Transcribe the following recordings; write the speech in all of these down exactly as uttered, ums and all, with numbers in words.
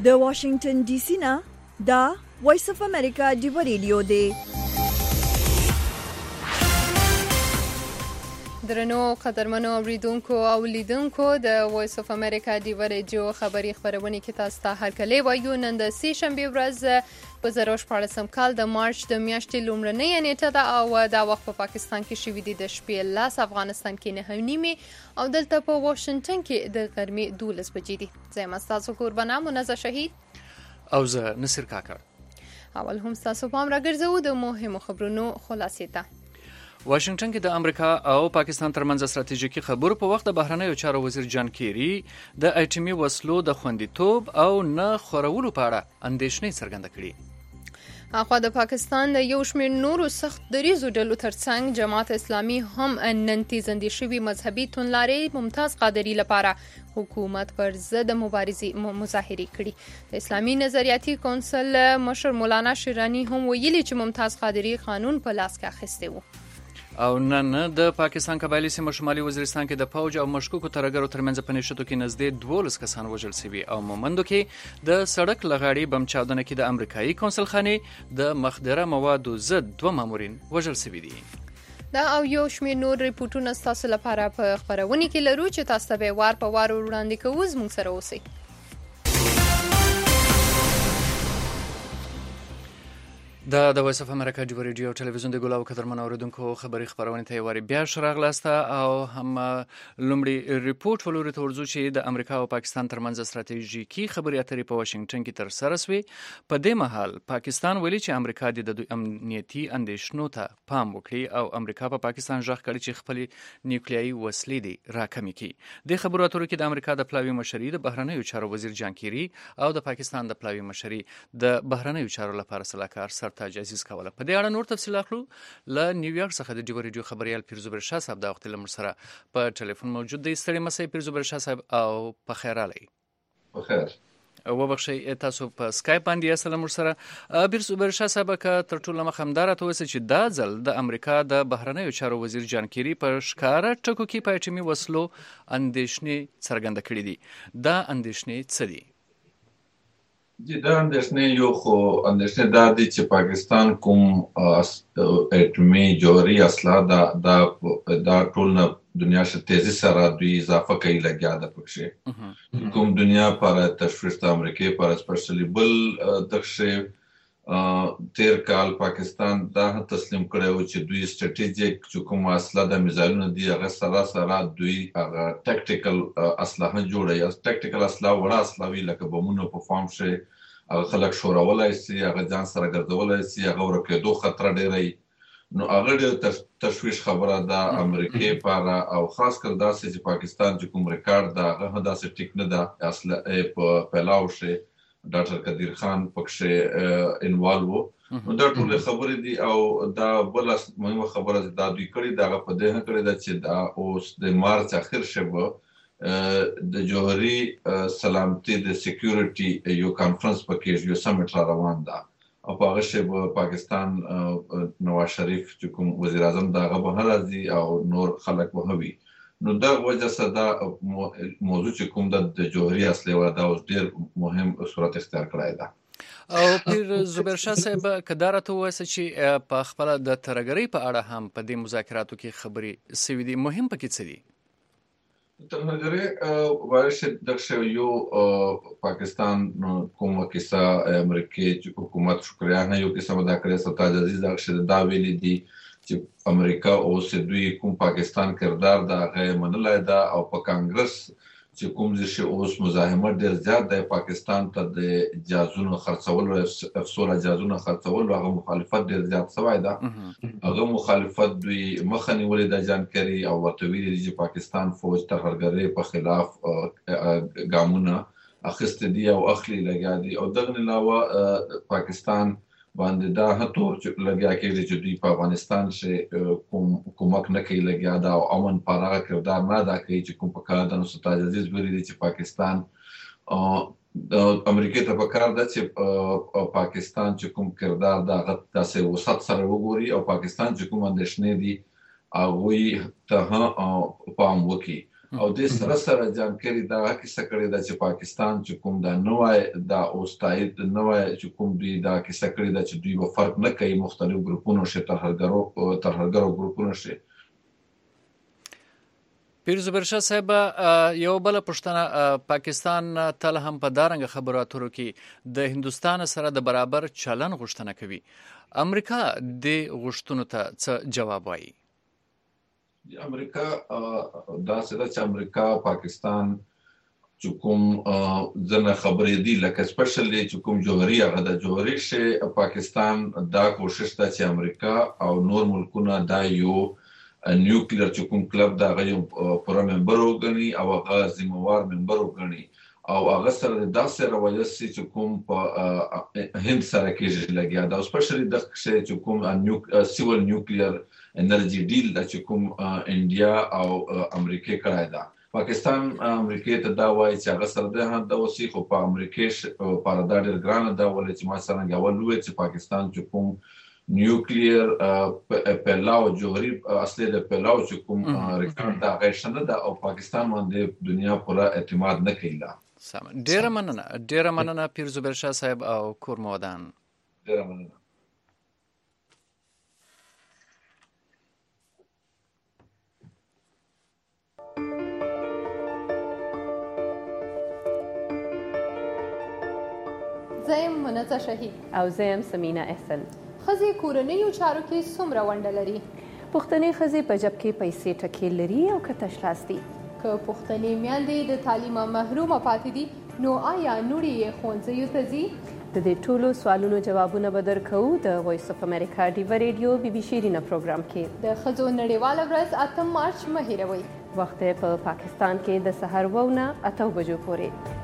د واشنگټن ډي سي نه دا وایس اف امریکا ډیو ریډیو دی. درنو قدرمنو اوریدونکو او لیدونکو د وایس اف امریکا ډیو ریډیو خبری خبرونه کې تاسو ته هرکلی وایو. نن د سې شنبه ورځ په زر او شپاړسم کال د مارچ د میاشتې لومړنۍ نیټه ده او دا وخت په پاکستان کې شوې دي د شپې لاس، افغانستان کې نهه نیمې او دلته په واشنگټن کې د غرمې دولس بجې دي. زه یم ستاسو قربانه منزه شهید او زه نصر کاکړ. اول هم ستاسو پام راګرځو د مهمو خبرونو خلاصې ته. واشنگټن کې د امریکا او پاکستان ترمنځ ستراتیژیکي خبرو په وخت د بهرنیو چارو وزیر جان کیری د اټومي وسلو د خوندیتوب او نه خورولو په اړه اندېښنې څرګنده کړې. اخوا د پاکستان د یو شمېر نورو سخت دریزو ډلو ترڅنګ جماعت اسلامي هم نن تیزندې شوي مذهبي توندلارې ممتاز قادري لپاره حکومت پر ضد مبارزې مظاهرې کړي. د اسلامي نظریاتي کونسل مشر مولانا شیرانی هم ویلي چې ممتاز قادري قانون په لاس کې اخیستی وو. او نن د پاکستان قبایلی سیمه شمالي وزیرستان کې د فوج او مشکوکو ترهګرو ترمنځ په نښتو کې نږدې دولس کسان وژل شوي او مومندو کې د سړک لغاړې بم چاودنه کې د امریکایي کونسل خانې د مخدره موادو ضد دوه مامورین وژل شوي دي. دا او یو شمېر نور ریپورټونه ستاسو لپاره په خبرونه کې لرو چې تاسو ته به وار په وار وړاندې کوو. زموږ سره اوسئ. دا د وایس اف امریکا ډیو ریډیو ټلویزیون د ګلاو قدرمن اوریدونکو خبری خبرونه ته وری بیا شراغلاسته او هم لومړی ریپورت ولوري ته ورزو چې د امریکا او پاکستان ترمنځ ستراتیژیکي خبري اترې په واشنگټن کې تر سره شوې. په دې مهال پاکستان ویلي چې امریکا د دوی امنیتي اندېښنو ته پام وکړي او امریکا په پا پاکستان ژغ کړي چې خپل نیوکلیایي وسلې دي راکمې کړي. د خبرو اترو کې د امریکا د پلاوی مشري د بهرنیو چارو وزیر جان کیری او د پاکستان د پلاوی مشري د بهرنیو چارو لپاره سلاکار سر تاج عزیز کوله. په دې اړه نور تفصیل اخلو له نیویارک څخه د ډیو ریډیو خبريال پیرزوبر شاه صاحب د وخت لمر سره په ټلیفون موجود دی. ستړي مسئ پیرزوبر شاه صاحب او په خیر علي. په خیر. او وبخښئ تاسو په سکایپ باندې اصل لمر سره پیرزوبر شاه صاحب کا تر ټولو مخمدار ته وسه چې دا ځل د امریکا د بهرنیو چارو وزیر جان کیری په ښکارا ټکو کې په اټومي وسلو اندېښنې څرګنده کړې دي. دا اندېښنې څه دي؟ جی دا اندېښنې یو خو اندېښنې دا دي چې پاکستان کوم اټومي جوهري اسلحه دا دا دا ټول نه دنیا شه تیزی سره دوی اضافه کوي لګیا ده پکې. کوم دنیا پر تشویش د امریکای پر سپیشلی بل دغه تیر کال پاکستان دا تسلیم کړو چې دوی سټریټیجیک چې کوم اسلحه د میزایلونو دی هغه سره سره دوی هغه ټیکټیکل اسلحه جوړي. ټیکټیکل اسلحه وړه اسلحه وی لکه بمونو په فارم شه هغه خلک شورولای شي، هغه ځان سره ګرځولای شي، هغه ورکېدو خطر ډیری. نو هغه ډېر تشویش خبره ده امریکای پر او خاص کر داسې چې پاکستان چې کوم ریکارډ ده هغه داسې ټیک نه ده. اسلحه په پلاو شه ډاکټر قدیر خان پکښه انوالو. نو دا ټول خبرې دي او دا بل مهمه خبره دا دوی کړی دا په دې کړی دا چې دا اوس د مارچ اخر شوه د جوهري سلامتي د سکیورټي یو کانفرنس پکې یو سمیټ را روان ده او په هغه شی پاکستان نواز شریف چې کوم وزیر اعظم دا غو راځي او نور خلک به وي. نو دا وجه صدا موضوع چې کوم د جوهري اصلي ودا اوس ډیر مهم صورت اختیار کړای ده. او پیر زبیر شاه صاحب کدار ته وایي چې په خپل د ترګری په اړه هم په دې مذاکراتو کې خبري سوي دي. مهم پکې څه دي؟ ترګری وایي دغه یو پاکستان کومه کیسه امریکای حکومت شکریا نه یو کیسه مدا کړې ستاج عزیز دغه دا ویلي دي چې امریکا اوس دوی کوم پاکستان کردار دا غي منلای دا او په کانګرس چې کوم ځای اوس مزاحمت ډیر زیات دی پاکستان ته د جازونو خرڅول او افسوس جازونو خرڅول هغه مخالفت ډیر زیات شوی دا. هغه مخالفت دوی مخنی ولې د جانکاري او ورته ویلي چې پاکستان فوج ترهګرۍ په خلاف ګامونه اخیست دي او اخلي لګیا دي او دغه علاوه پاکستان باندې دا هتو چې لګیا کېږي چې دوی په افغانستان کې کوم کومک نه کوي لګیا دا او امن پاره کردار نه دا کوي چې کوم په کار د نو ستاج عزیز ویلي چې پاکستان د امریکای ته په کار ده چې پاکستان چې کوم کردار دا غته وسط سره وګوري او پاکستان چې کوم اندېښنې دي هغه ته پام وکړي. او د سره سره جانکاری دا کیسه کړې ده چې پاکستان چې کوم دا نوای دا اوستاید نوای چې کوم دوی دا کیسه کړې ده چې دوی به فرق نه کوي مختلف ګروپونو شي ترهګرو ترهګرو ګروپونو شي. پیر زبیر شاه صاحب یو بل پښتنه پاکستان تل هم په دارنګ خبرو اترو کې د هندستان سره د برابر چلن غوښتنه کوي. امریکا د غوښتنو ته څه جواب وایي؟ امریکا دا څه چې امریکا پاکستان چې کوم ځنه خبرې دي لکه سپیشلی چې کوم جوهري هغه د جوهري شي پاکستان دا کوشش ده چې امریکا او نور ملکونه دا یو نیوکلیر چې کوم کلب دا غو پوره ممبر وګڼي او هغه ذمہوار ممبر وګڼي او هغه سره د داسې روایت چې کوم په هند سره کې لګیا دا سپیشلی د چې کوم سیول نیوکلیر انرژي ډیل چې کوم انډیا او امریکا کړای دا. پاکستان امریکا ته دا وایي چې هغه سره د هند اوسې خو په امریکا پر دا ډېر ګران دا ولې چې ما سره غوړ لوي چې پاکستان چې کوم نیوکلیر پلاو جوهري اصلي د پلاو چې کوم ریکارډ دا غیشنه ده او پاکستان باندې دنیا پورا اعتماد نه کوي. سم ډیره مننه ډیره مننه پیر زبیر شاه صاحب او کور مودان. ډیره مننه. زیم منزه شهید او زیم سمینه احسن. خزي کورنیو چارو کې څومره ونډه لري؟ پښتنې خزي په جب کې پیسې ټکې لري او که تشلاس دي. که پښتنې میندې د تعلیمه محرومه پاتې دي نو آیا نوړي یې ښوونځیو ته ځي؟ د دې ټولو سوالونو جوابونه به درکوو د وایس اف امریکا ډیوه ریډیو بي بي شیرینه پروګرام کې. د ښځو نړیواله ورځ اتم مارچ مه هیروئ. وخت په پاکستان کې د سحر اوه نه اته بجو پورې.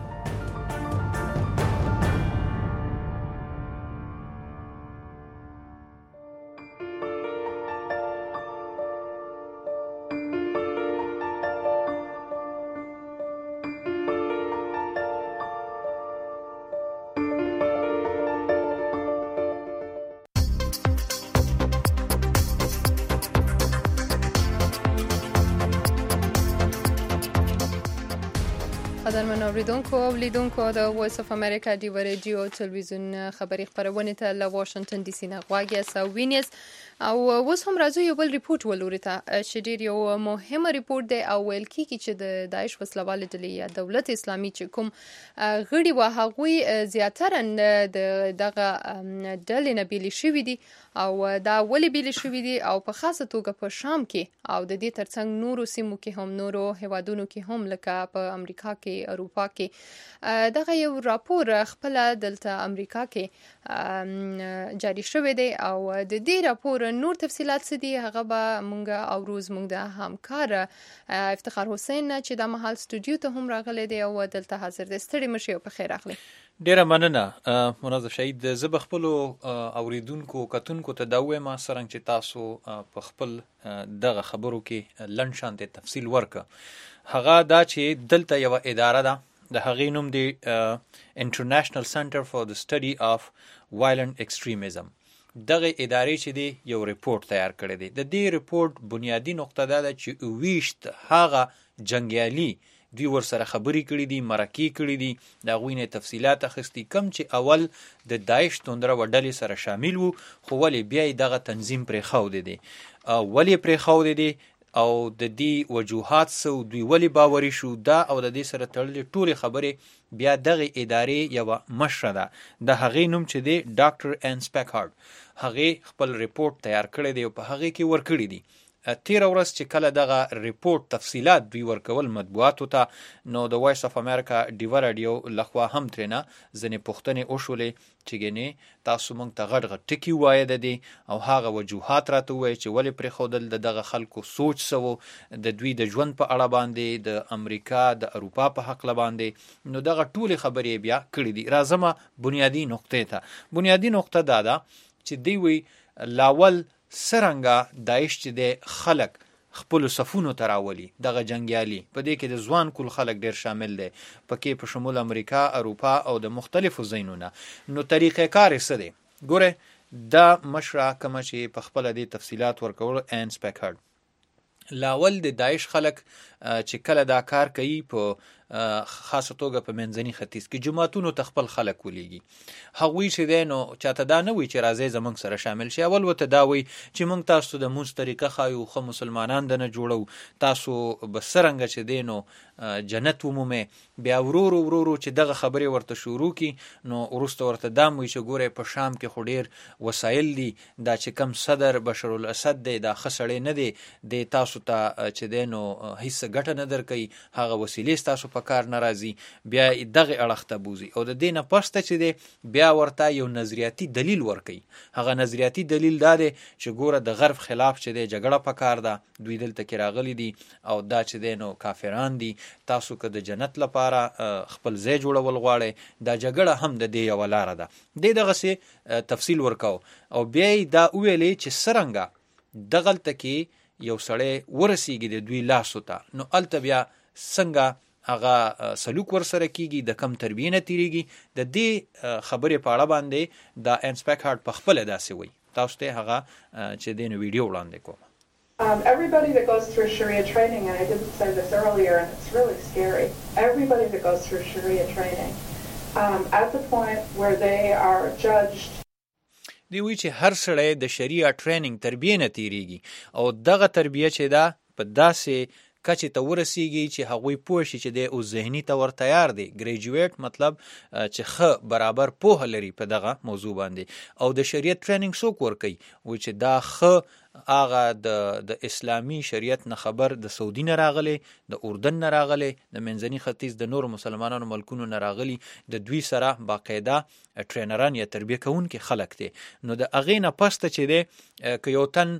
قدرمن اوریدونکو او لیدونکو د وایس اف امریکا ډیوه ریډیو تلویزیون خبري خبرونه ته له واشنگټن ډي سي نه غواګي ساوینیس او اوس هم راځو یو بل ریپورت ولوري ته چې ډیر یو مهمه ریپورت دی او ویل کیږي چې د داعش وسلوال ډلې یا دولت اسلامي چې کوم غړي و هغوی زیاتره د دغه ډلې نه بیل شوي دي او دا ولې بیل شوي دي او په خاصه توګه په شام کې او د دې ترڅنګ نورو سیمو کې هم نورو هیوادونو کې هم لکه په امریکا کې اروپا کې دغه یو راپور خپل دلته امریکا کې جاری شوی دی او د دې راپور نور تفصيلات څه دي هغه به مونږ او روز مونږ د همکار افتخار حسین چې د محل سټوډیو ته هم راغلی دی او دلته حاضر دی. ستړي مشي او په خیر اخلي. ډیره مننه مناظر شهید. زه به خپل اوریدونکو کتونکو ته دا وایم سرنګ چې تاسو په خپل دغه خبرو کې لنډ شانته تفصیل ورکړه. هغه دا چې دلته یو اداره ده د هغې نوم دی انټرنیشنل سنټر فار د سټډي اف وایلنت ایکستریمزم. دغه ادارې چې دی یو ریپورت تیار کړی دی. د دې ریپورت بنیادی نقطه دا ده چې ویشت هغه جنگیالي دوی ور سره خبرې کړې دي مرکې کړې دي د هغوی نه تفصیلات اخیستي کم چې اول د داعش توندره وډلې سره شامل وو خو ولې بیا یې دغه تنظیم پرېښودی دی ولې پرېښودی دی او د دې وجوهات څه دوی ولې باوري شو دا او د دې سره تړلې ټولې خبرې بیا دغه ادارې یوه مشره ده د هغې نوم چې دی ډاکټر ان سپیکهارډ هغې خپل ریپورټ تیار کړی دی او په هغې کې ورکړي دي. تیر ورځ چې کله دغه ریپورت تفصیلات دوی ورکول مطبوعاتو ته نو د وایس اف امریکا ډیوه راډیو لخوا هم ترېنه ځینې پوښتنې وشولې چې ګینې تاسو موږ ته غټ غټ ټکي ووایه د دې او هغه وجوهات راته ووایه چې ولې پرېښودل د دغه خلکو سوچ څه و د دوی د ژوند په اړه باندې د امریکا د اروپا په هکله باندې نو دغه ټولې خبرې بیا کړي دي. راځمه بنیادي نقطې ته. بنیادي نقطه دا ده چې دوی وی لاول سرنګه داعش چې د خلک خپل صفونو ته راولي دغه جنگیالي په دې کې د ځوان کول خلک ډیر شامل دي پکې په شمول امریکا اروپا او د مختلفو ځایونو. نو طریقې کار یې څه دی ګوره دا مشره کومه چې په خپل د تفصیلات ورکول ان سپیکهارډ لاول د داعش خلک چې کله دا کار کوي په خاصه توګه په منځني ختیځ کې جماعتونو ته خپل خلک ولېږي هغوی چې دی نو چاته دا نه وي چې راځئ زموږ سره شامل شي اول ورته دا وایي چې موږ تاسو ته د مونځ طریقه ښایو ښه مسلمانان دنه جوړو تاسو به څرنګه چې دی نو جنت ومومئ بیا ورورو ورورو چې دغه خبرې ورته شروع کی نو وروسته ورته دا وایي چې ګورئ په شام کې خو ډېر وسایل دي دا چې کم صدر بشر الاسد دی دا ښه سړی نه دی دی تاسو ته چې دی نو هیڅ ګټه نه درکوي هغه وسیلې ستاسو په کار نه راځي بیا دغه اړخ ته بوځي او د دې نه پسته چې دی بیا ورته یو نظریاتي دلیل ورکوي هغه نظریاتي دلیل دا دی چې ګوره د غرب خلاف چې دی جګړه په کار ده دوی دلته کې راغلي دي او دا چې دی نو کافران دي تاسو که د جنت لپاره خپل ځای جوړول غواړئ دا جګړه هم د دې یوه لاره ده دی دغسې تفصیل ورکاو او بیا یې دا وویلې چې څرنګه دغلته کې یو سړی ورسیږي د دوی لاسو ته نو هلته بیا څنګه هغه سلوک ورسره کیږي د کم تربیې نه تیریږي د دې خبرې په اړه باندې دا انسپیک هارټ په خپله داسې وایي تاسو ته هغه چې دی نو ویډیو وړاندې کوم Um, everybody that goes through Sharia training, and I didn't say this earlier, and it's really scary, everybody that goes through Sharia training, um, at the point where they are judged دی وی چې هر سړی د شریعه ټریننګ تربیې نه تیریږي او دغه تربیه چې ده په داسې کچې ته ورسیږي چې هغوی پوه شي چې دی اوس ذهني طور تیار دی ګریجویټ مطلب چې ښه برابر پوهه لري په دغه موضوع باندې او د شریعت ټریننګ څوک ورکوي وایي چې دا ښه هغه د د اسلامي شریعت نه خبر د سعودي نه راغلی د اردن نه راغلی د منځني ختیځ د نورو مسلمانانو ملکونو نه راغلي د دوی سره باقاعده ټرینران یا تربیه کوونکي خلک دي نو د هغې نه پسته چې دی که یو تن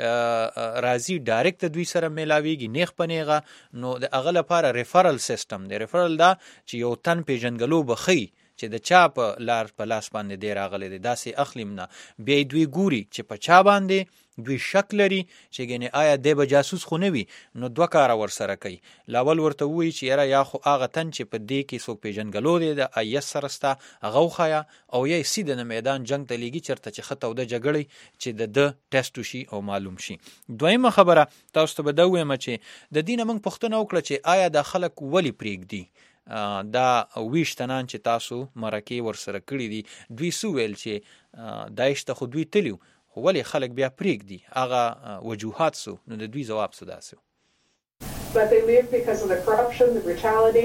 راځي ډایرکټ دوی سره میلاویږي نیغ په نیغه نو د هغه لپاره ریفرل سیستم دی ریفرل دا چې یو تن پیژنګلو به ښیي چې د چا په لار په لاس باندې دی راغلی دی داسې اخلیم نه بیا دوی ګوري چې په چا باندې دوی شک لري چې ګنې آیا دی به جاسوس خو نه وي نو دوه کاره ورسره کوي لاول ورته ووایي چې یاره یا خو هغه تن چې په دې کې څوک پیژنګلو دی د آی اس سره ستا هغه وښایه او یا یې سیده نه میدان جنګ ته لیږي چېرته چې ښه توده جګړې چې د ده ټیسټ وشي او معلوم شي دویمه خبره تاسو ته به دا ووایم چې د دې نه موږ پوښتنه وکړه چې آیا دا خلک ولې پرېږدي دا ویش تنان چې تاسو مرکې ورسره کړي دي دوی څه ویل چې داعش ته خو دوی تلي خو ولې خلک بیا پرېږدي هغه وجوهات څه نو د دوی ځواب څه داسې But they leave because of the corruption, the brutality,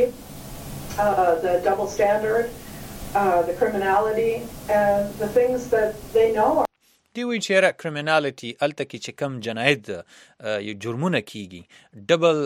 uh, the double standard, uh, the criminality, and the things that they know are دی وی چې را کریمینالټي الته کې چې کم جنایت جرمونه کیږي ډبل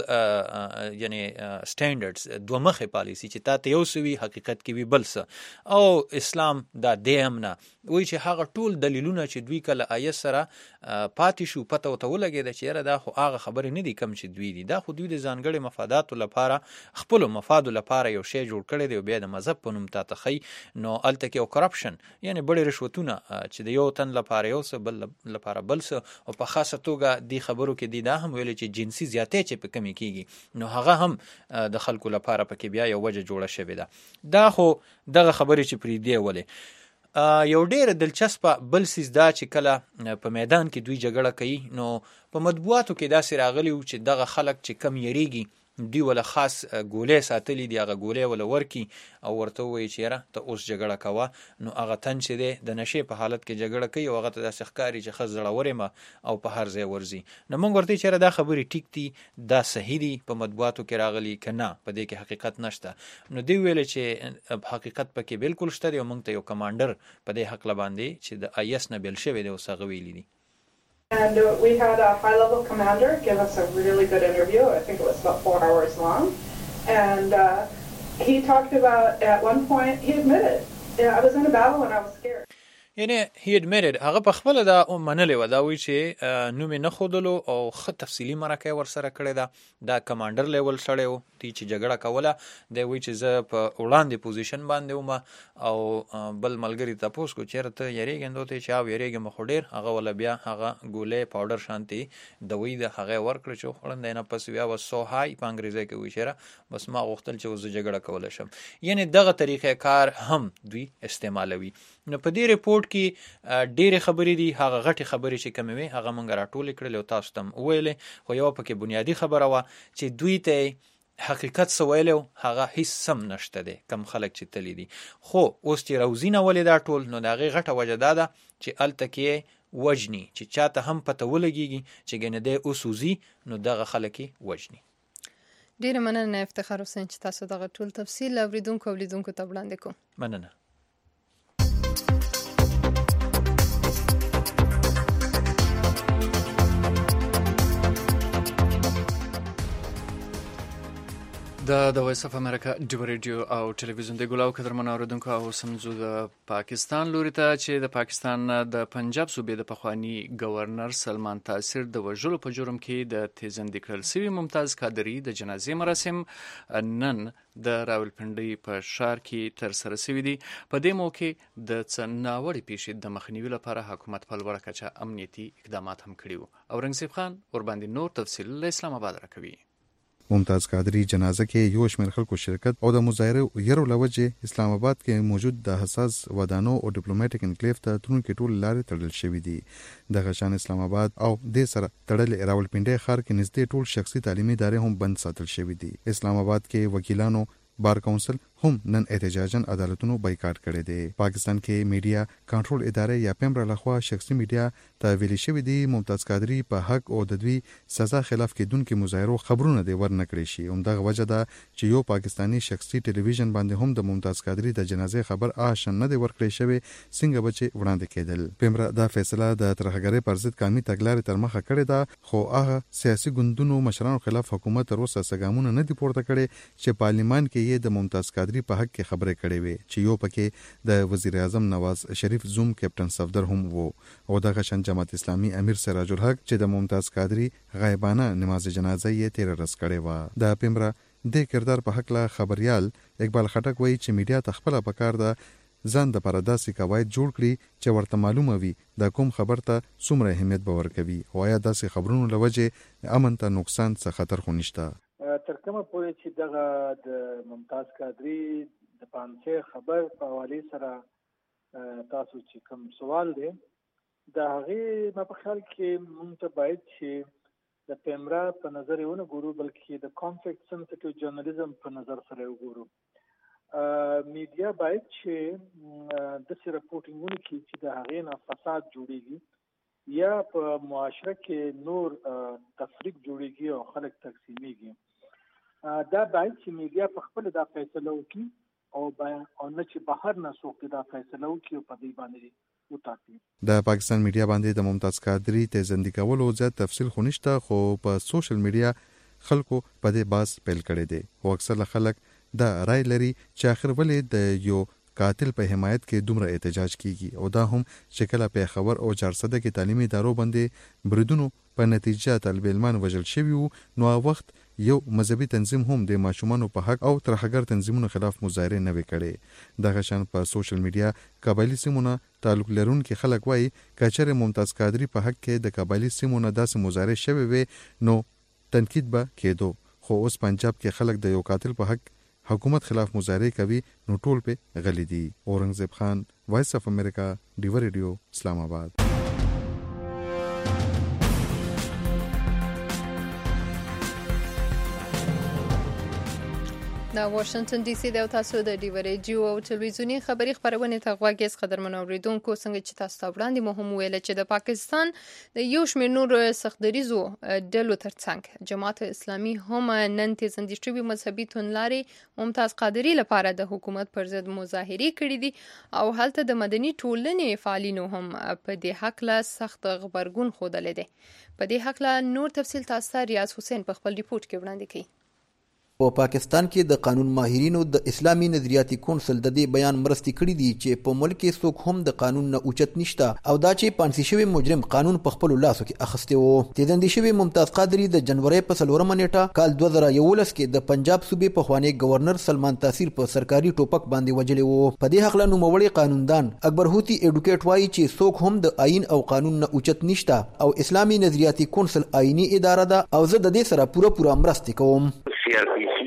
یعنی سټانډرډز دوه مخې پالیسی چې تا ته یو سوي حقیقت کې وی بل څه او اسلام دا دیم نه وی چې هغه ټول دلیلونه چې دوی کله آیت سره پاتې شو پته وته ولګېده چې یاره دا خو هغه خبرې نه دي کم چې دوی دي دا خو دوی د ځانګړي مفاداتو لپاره خپلو مفادو لپاره یو شی جوړ کړی دی او بیا د مذهب په نوم تا ته ښیي نو الته کې یو کرپشن یعنی بړې رشوتونه چې د یو تن لپاره یو څه بل لپاره بل څه او په خاصه توګه دې خبرو کې دی دا هم ویلي چې جنسي زیاتۍ چې په کمې کېږي نو هغه هم د خلکو لپاره پکې بیا یو وجه جوړه شوې ده دا خو دغه خبرې چې پرېږدې ولې یو ډېره دلچسپه بل څیز دا چې کله په میدان کې دوی جګړه کوي نو په مطبوعاتو کې داسې راغلي وو چې دغه خلک چې کم یریږي دوی ولا خاص ګولې ساتلي دي هغه ګولې ولا ورکی او ورته وایي چې یاره ته اوس جګړه کوه نو هغه تن چې دی د نشې په حالت کې جګړه کوي او هغه ته داسې ښکاري چې ښه زړور یم او په هر ځای ورځي نو موږ ورته چې دا خبرې ټیک دي دا صحیح دي په مطبوعاتو کې راغلي که نه په دې کې حقیقت نشته نو دوی ویل چې حقیقت پکې بالکل شته دی او موږ ته یو کمانډر په دې هکله باندې چې د آی اس نه بیل شوی دی اوس هغه ویلي دي And uh, we had a high-level commander give us a really good interview. I think it was about four hours long. And uh, he talked about, at one point, he admitted, yeah, I was in a battle and I was scared. یعنی he admitted هغه په خپل دا منلې و دا وی چې نو مې نه خودلو او خ تفصیلی مرکه ورسره کړی دا دا کمانډر لیول سره و تی چې جګړه کوله دا وی چې زه په وړاندې پوزیشن باندې وم او بل ملګری تاسو کو چیرته یریږم دوی چې او یریږم خو ډیر هغه ولا بیا هغه ګولې پاوډر شانتي دوی د هغه ورکړ چې خړند نه پس بیا وسو هاي په انګریزي کې وی شره بس ما غوښتل چې وز جګړه کوله شم یعنی دغه طریقې کار هم دوی استعمالوي نو په دې ریپورت ریپورت کې ډېرې خبرې دي، هغه غټې خبرې چې کمې وي هغه موږ راټولې کړلې او تاسو ته هم وویلې، خو یوه پکې بنیادي خبره وه چې دوی ته حقیقت څه ویلی و هغه هیڅ سم نشته دی، کم خلک چې تللی دي. خو اوس چې روزي نه ولې دا ټول، نو د هغې غټه وجه دا ده چې هلته کې وجني، چې چاته هم پته ولګېږي چې ګنې دی اوس وځي نو دغه خلک یې وجني. ډېره مننه افتخار حسین چې تاسو دغه ټول تفصیل اورېدونکو او لیدونکو ته وړاندې کوم. مننه. د د وایس اف امریکا ډیو ریډیو او ټلویزیون د ګلاو قدرمنو اوریدونکو او سمزو د پاکستان لوري ته چې د پاکستان د پنجاب صوبې د پخوانی گورنر سلمان تاثیر د وژلو په جرم کې د تیزندې کړل شوي ممتاز قادری د جنازې مراسم نن د راولپنډۍ په ښار کې ترسره شوي دي. په دې موقع د څه ناوړې پیښې د مخنیوي لپاره حکومت په لوړه کچه امنیتي اقدامات هم کړي وو. اورنګزیب خان ورباندې نور تفصیل له اسلام آباد راکوي. ممتاز قادری جنازه کې یو شمېر خلکو شرکت او د مظاهره یرو لوجه اسلام آباد کې موجود د حساس ودانو او ډیپلوماټیک انکلیف ته ترونکو ټول لارې تړل شوې دي. د غشان اسلام آباد او د سره تړل راولپنډۍ ښار کې نږدې ټول شخصي تعلیمي ادارې هم بند ساتل شوې دي. اسلام آباد کې وکیلانو بار کونسل هم نن احتجاجاً عدالتونو بایکاټ کړی دی. پاکستان کې میډیا کنټرول ادارې یا پیمرا لخوا شخصي میډیا ته ویلي شوی دی ممتاز قادری په حق او د دوی سزا خلاف کېدونکو مظاهرو خبرونه دی ورنکړي شي. همدغه وجه ده چې یو پاکستانی شخصي ټلویزیون باندې هم د ممتاز قادری د جنازې خبر آشن نه دی ورکړی شوی څنګه به چې وړاندې کېدل. پیمرا دا فیصله د ترهګرۍ پر ضد قومي تګلارې تر مخه کړې ده، خو هغه سیاسي ګوندونو مشرانو خلاف حکومت تر اوسه څه نه دي پورته کړي چې پارلیمان کې یې د ممتاز قادری په حق کې خبرې کړې وي چې یو پکې د وزیر اعظم نواز شریف زوم کیپټن صفدر هم وو او د غشن جماعت اسلامي امیر سراج الحق چې د ممتاز قادری غایبانه نماز جنازه یې تیر ورځ کړې و. د پیمرا د کردار په حق لا خبريال اقبال خټک وایي چې میډیا تخپل پکار ده ځان د پرداسي قواعد جوړ کړي چې ورته معلومه وي د کوم خبر ته څومره اهمیت باور کوي او یا داسې خبرونو لوجه امن ته نقصان څه خطر خو نشته. تر کومه پورې چې دغه د ممتاز قادری د پانسه خبر په حواله سره تاسو چې کوم سوال دی د هغه په خیال کې مونږ ته باید چې د پیمرا په نظر یې ونه ګورو بلکې د کانفلیکټ سنسټیو جرنالیزم په نظر سره وګورو. میډیا باید چې د سره رپورټینګونه کوي چې د هغه نه فساد جوړیږي یا په معاشره کې نور تفریق جوړیږي او خلک تقسیمیږي. دا باید چې میډیا په خپل دا فیصله وکړي او او نه چې بهر نه څوک دا فیصله وکړي او په دې باندې وټاکي. د پاکستان میډیا باندې د ممتاز قادری تیزندې کول او زیات تفصیل خو نشته، خو په سوشل میډیا خلکو په دې باس پیل کړی دی او اکثر خلک دا رائے لري چې اخر ولې د یو قاتل په حمایت کې دومره احتجاج کیږي او دا هم شکل په خبر او چارسده کې تعلیمي ادارو باندې بریدونو په نتیجه طالب علمان وژل شوی وو. نو وخت یو مذهبي تنظیم هم د ماشومانو په حق او ترهګر تنظیمونو خلاف مظاهره نه وکړي. د غشن په سوشل میډیا قبایلی سیمونه تعلق لرونکي خلک وایي کچره ممتاز قادری په حق کې د قبایلی سیمونه داسې مظاهره شوی وي نو تنقید به کېدو، خو اوس پنجاب کې خلک د یو قاتل په حق حکومت خلاف مظاهره کوي نو ټول په غلي دي. اورنګزیب خان، وایس اف امریکا، ډیو ریډیو، اسلام آباد. دا واشنگټن ډي سي د تاسو د ډیو ریډیو او ټلویزیونی خبری خبرونه ته غواګیس قدرمن اوریدونکو څنګه چې تاسو ته وړاندې مهم ویل چې د پاکستان د یو شمېر نور سختدریزو ډلو ترڅنګ جماعت اسلامي هم نن تیزندې شوي مذهبي توندلارې ممتاز قادری لپاره د حکومت پر ضد مظاهرې کړې دي او هلته د مدني ټولنې فعالینو هم په دې حق له سخت غبرګون ښودلی دی. په دې حق له نور تفصیل تاسو ته ریاض حسین په خپل ریپورت کې وړاندې کوي. په پاکستان کې د قانون ماهرینو د اسلامي نظریاتي کونسل د دې بیان مرستې کړې دي چې په ملک کې څوک هم د قانون نه اوچت نشته او دا چې پانسي شوی مجرم قانون په خپل لاسو کې اخیستی وو. تیزندې شوی ممتاز قادری د جنوري په څلورمه نیټه کال دوه زره یولس کې د پنجاب صوبې پخوانی گورنر سلمان تاثیر په سرکاري ټوپک باندې وجلی وو. په دې حق له نوموړي قانوندان اکبر هوتی ایډوکیټ وایي چې څوک هم د آئین او قانون نه اوچت نشته او اسلامي نظریاتي کونسل آئینی اداره ده او زه د دې سره پوره پوره مرسته کوم. سی آر پی سی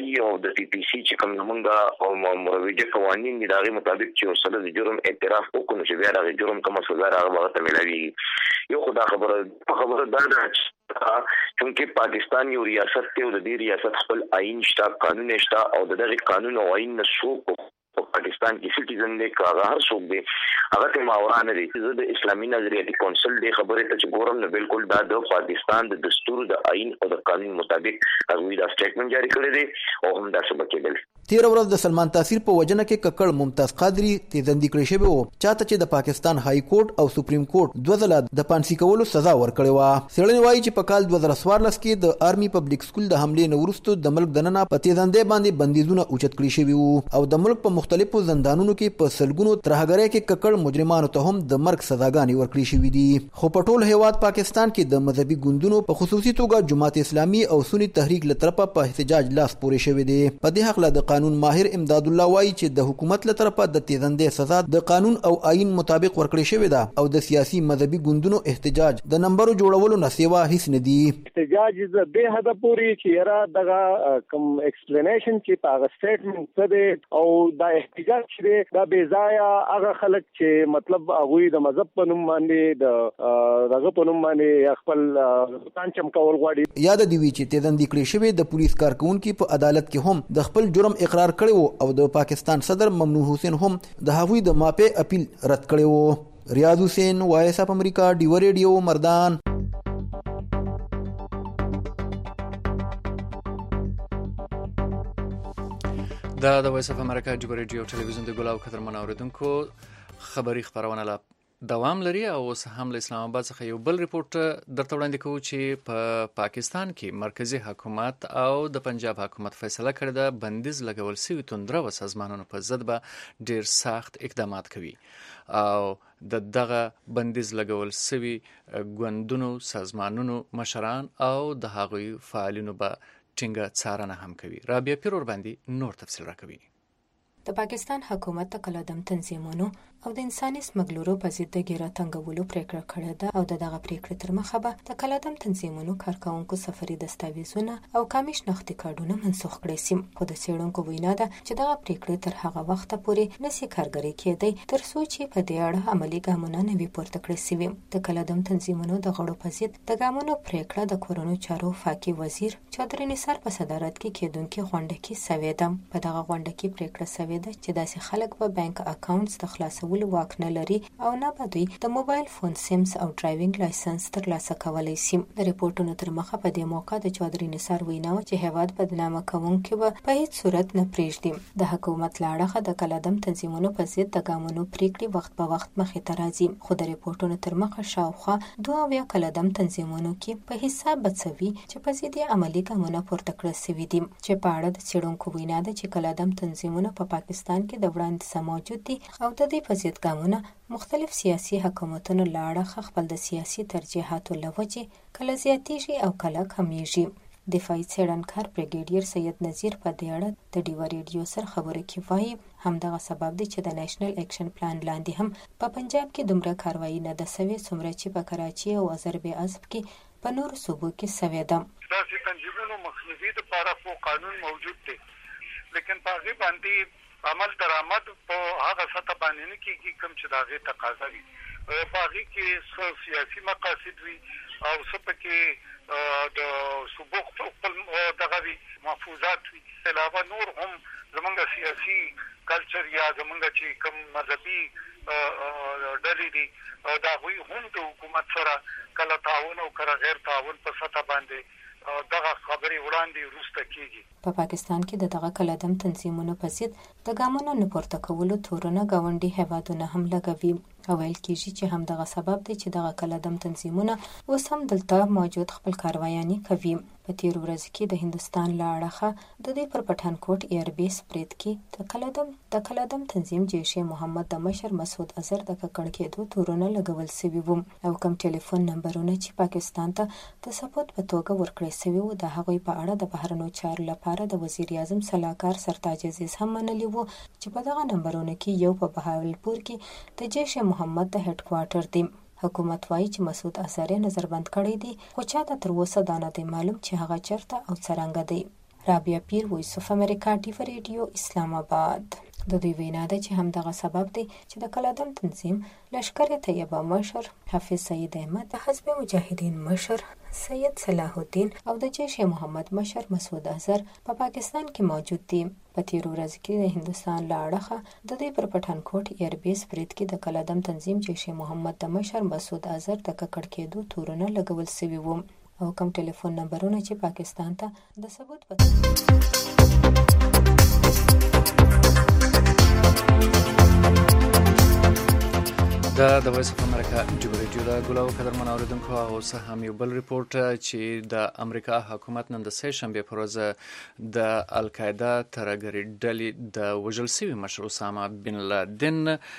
سي او د پی پی سي چې کوم موږ او مروجه قوانين دي دغه مطابق چې وسله د جرم اعتراف وکړو چې بیا د جرم کومه سزا راغله ته ملوي یو خدای خبره خبره دا ده چې پاکستان یو ریاست ته د دې ریاست خپل آئین شته قانون شته او دغه قانون او آئین نشو په پاکستان کې سټیزن دی کاغه هر څوک دی هغه ته ماورانه دي چې د اسلامي نظریاتي کونسل دی خبره ته چې ګورم نه بالکل دا د پاکستان د دستور د آئین او د قانون مطابق هغه دا سټیټمنټ جاری کړی دی او هم دا څه بکیدل تیر ورځ د سلمان تاثیر په وجنه کې ککړ ممتاز قادری تیزندې کړی شوی وو چاته چې د پاکستان های کورټ او سپریم کورټ دوه ځله د پانسي کولو سزا ورکړې و. څېړنې وایي چې په کال دوه زره څوارلس کې د آرمي پبلک سکول د حملې نه وروسته د ملک دننه په تیزندې باندې بندیزونه اوچت کړی شوی وو او د ملک په مختلفو زندانونو کې په سلګونو ترهګرۍ کې ککړ مجرمانو ته هم د مرګ سزاګانې ورکړې شوې دي. خو په ټول هیواد پاکستان کې د مذهبي ګوندونو په خصوصي توګه جماعت اسلامي او سنی تحریک له طرفه په احتجاج لاس پورې شوی دی. په دې حق له د قانون ماهر امداد الله وایي چې د حکومت له طرفه د تیزندې سزا د قانون او آئین مطابق ورکړې شوې ده او د سیاسي مذهبي ګوندونو احتجاج د نمبرو جوړولو نه سیوا هیڅ نه دی. احتجاج ز به حد پوری چې را دغه کوم ایکسپلینیشن چې په سټیټمنټ څه دی او دا احتجاج چې دا بے ځایه هغه خلک چې مطلب هغه د مذهب په نوم باندې د دغه په نوم باندې خپل ځان چمکول غواړي. یاد دی وی چې تیزندې کړې شوې د پولیس کارکونکو په عدالت کې هم د خپل جرم اقرار کړی وو او د پاکستان صدر ممنون حسین هم د هغوی د ماپې اپیل رد کړی وو. ریاض حسین وایس اپ امریکا ډیو ریډیو مردان. دا د وایس اپ امریکا ډیو ریډیو ټلویزیون د ګلاو قدرمن اوریدونکو خبری خبرونه لا دوام لري او اوس هم له اسلام آباد څخه یو بل ریپورت درته وړاندې کوو چې په پا پاکستان کې مرکزی حکومت او د پنجاب حکومت فیصله کړې ده بندیز لګول شوي توندره و سازمانونو په ضد به ډیر سخت اقدامات کوي او د دغه بندیز لګول شوي ګوندونو سازمانونو مشران او د هغوی فعالینو به ټینګه څارنه هم کوي. رابعه پیر ور باندې نور تفصیل راکوي. د پاکستان حکومت د کلادم تنظیمونو او د انساني سمګلورو په ضد د ګیره تنګولو پریکړه کړې ده او د دغه پریکړې تر مخه به د کلادم تنظیمونو کارکونکو سفري دستاویزونه او کامیش نختي کارډونه منسوخ کړي سي. خو د څېړونکو وینا ده چې دغه پریکړې تر هغه وخته پورې نشي کارګري کېدی تر څو چې په دې اړه عملي ګامونه نه وي پورته کړي سي. د کلادم تنظیمونو د غړو په ضد د ګامونو پریکړه د کورونو چارو فاقي وزیر چودري نثار په صدارت کې کېدونکې غونډه کې سوې ده. په دغه غونډه کې پریکړه سوې ده چې داسې خلک به بانک اکاونټس د خلاصولو واک نه لري او نه به دوی د موبایل فون سیمز او ډرایوینګ لایسنس ترلاسه کولی شي. د ریپورتونو تر مخه په دې موقع د چودري نثار وینا و چې هیواد بدنامه کوونکي به په هیڅ صورت نه پرېږدي. د حکومت له اړخه د کلادم تنظیمونو په ضد د ګامونو پریکړې وخت په وخت مخې ته راځي. خو د ریپورتونو تر مخه شاوخوا دوه اویا کلادم تنظیمونو کې په حساب بڅوي چې په ضد عملي ګامونه پورته کړل شوي دي. چې په اړه د څېړونکو وینا ده چې کلادم تنظیمونه په پاکستان کې د وړاندیز موجود دي او د دې په ضد ګامونه مختلف سیاسي حکومتونو له اړخه خپل د سیاسي ترجیحاتو له وجې کله زیاتېږي او کله کمیږي. دفاعي څېړنکار بریګیډیر سید نذیر په دې اړه د ډیو ریډیو سره خبرې کې وایي همدغه سبب دی چې د نېشنل اکشن پلان لاندې هم په پنجاب کې دومره کاروایی نه ده سوې څومره چې په کراچي او ضرب عزب کې په نورو صوبو کې سوې ده. داسې تنظیمونو مخنیوي دپاره خو قانون موجود دی لیکن په هغې باندې عمل درآمد په هغه سطح باندې نه کېږي کوم چې د هغې تقاضا وي. په هغې کې څه سیاسي مقاصد وي او څه پکې د صوبو خپل دغه وي محفوظات وي. علاوه نور هم زمونږ سیاسي کلچر یا زمونږ چې کوم مذهبي ډلې دي د هغوی هم د حکومت سره کله تعاون او کله غیر تعاون په سطح باندې دغه خبرې وړاندې وروسته کېږي. په پاکستان کې د دغه کلادم تنظیمونو په ضد د ګامونو نه پورته کولو تورونه ګاونډي هیوادونه هم لګوي او ویل کېږي چې همدغه سبب دی چې دغه کلادم تنظیمونه اوس هم دلته موجود خپل کاروایانې کوي. په تېرو ورځو کې د هندوستان له اړخه د دوی پر پټانکوټ ایربیس برید کې د کلادم د کلادم تنظیم جیش محمد د مشر مسعود اظهر د ککړ کېدو تورونه لګول شوي وو او کوم ټلیفون نمبرونه چې پاکستان ته د سپورټ په توګه ورکړی شوي وو د هغوی په اړه د بهرنیو چارو لپاره د وزیر اعظم سلاکار سرتاج عزیز هم منلي وو چې په دغه نمبرونو کې یو په بهاولپور کې د جیش محمد د هډ کوارټر دی. حکومت وایي چې مسعود اظهر یې نظربند کړی دی خو چاته تر اوسه دا نه دی معلوم چې هغه چېرته او څرنګه دی. رابعه پیر، وایس اف امریکا ډیو ریډیو، اسلام آباد. د دوی وینا ده چې همدغه سبب دی چې د کلادم تنظیم لشکر طیبه مشر حافظ سید احمد، د حزب مجاهدین مشر سید صلاح الدین او د جیش محمد مشر مسعود اظهر په پا پاکستان کې موجود دي. په تیرو ورځو کې د هندستان له اړخه د دوی پر پټانکوټ ایربیس برید کې د کلادم تنظیم جیش محمد د مشر مسعود اظهر د ککړ کېدو تورونه لګول شوي وو او کوم ټلیفون نمبرونه چې پاکستان ته د ثبوت په دا د وایس اف امریکا ډیو ریډیو د ګلاو قدرمن اوریدونکو او اوس هم یو بل ریپورت چې د امریکا حکومت نن د سه شنبه پر ورځ د القاعده ترهګرۍ ډلې د وژل شوي مشر اسامه بن لادن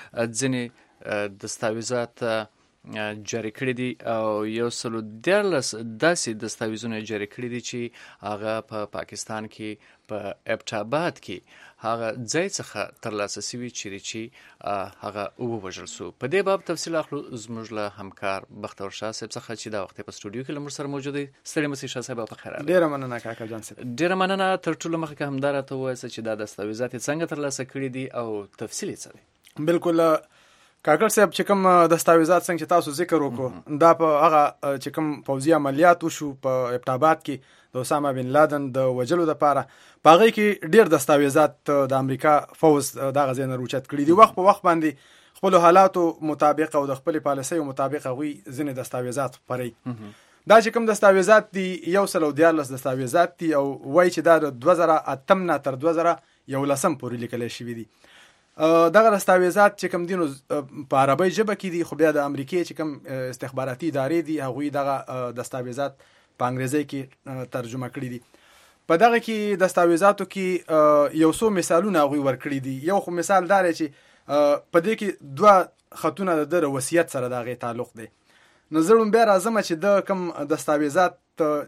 ځینې دستاویزات جاری کړی دي او یو سلو دیارلس داسې دستاویزونه جاری کړی دي چې هغه په پاکستان کې په ابټاباد کې هغه ځای څخه ترلاسه شوي چیرې چې هغه ووژل شو. په دې باب تفصیل اخلو زموږ له همکار بختور شاه صاحب څخه چې دا وخت په سټوډیو کې لمر سره موجود دی. ستړي مسي شاه صاحب په خیر. ډیره مننه کاکا جان صاحب. ډیره مننه. تر ټولو مخکې همدار ته وایي چې دا دستاویزات څنګه ترلاسه کړي دي او تفصیل څه دی. بالکل کاکړ صاحب چې کوم دستاویزات څنګه چې تاسو ذکر وکړو دا په هغه چې کوم پوځي عملیات وشو په ابټاباد کې د اسامه بن لادن د وجلو لپاره په هغه کې ډیر دستاویزات د امریکا فوز د غزې نه روچت کړي دي. وخت په وخت باندې خپل حالاتو مطابق او د خپل پالیسۍ مطابق هغوی ځینې دستاویزات خپروي. دا چې کوم دستاویزات دي یو سل او دیارلس دستاویزات دي او وایي چې دا د دوه زره اتم نه تر دوه زره یولسم پورې لیکل شوي دي. دغه دستاویزات چې کوم دي نو په عربی ژبه کې دي خو بیا د امریکې چې کوم استخباراتي ادارې دي هغوی دغه دستاویزات په انګریزي کې ترجمه کړي دي. په دغه کې دستاویزاتو کې یو څو مثالونه هغوی ورکړي دي. یو خو مثال دا دی چې په دې کې دوه خطونه د ده وصیت سره د هغې تعلق دی. نو زه لومبی راځم چې د کوم دستاویزات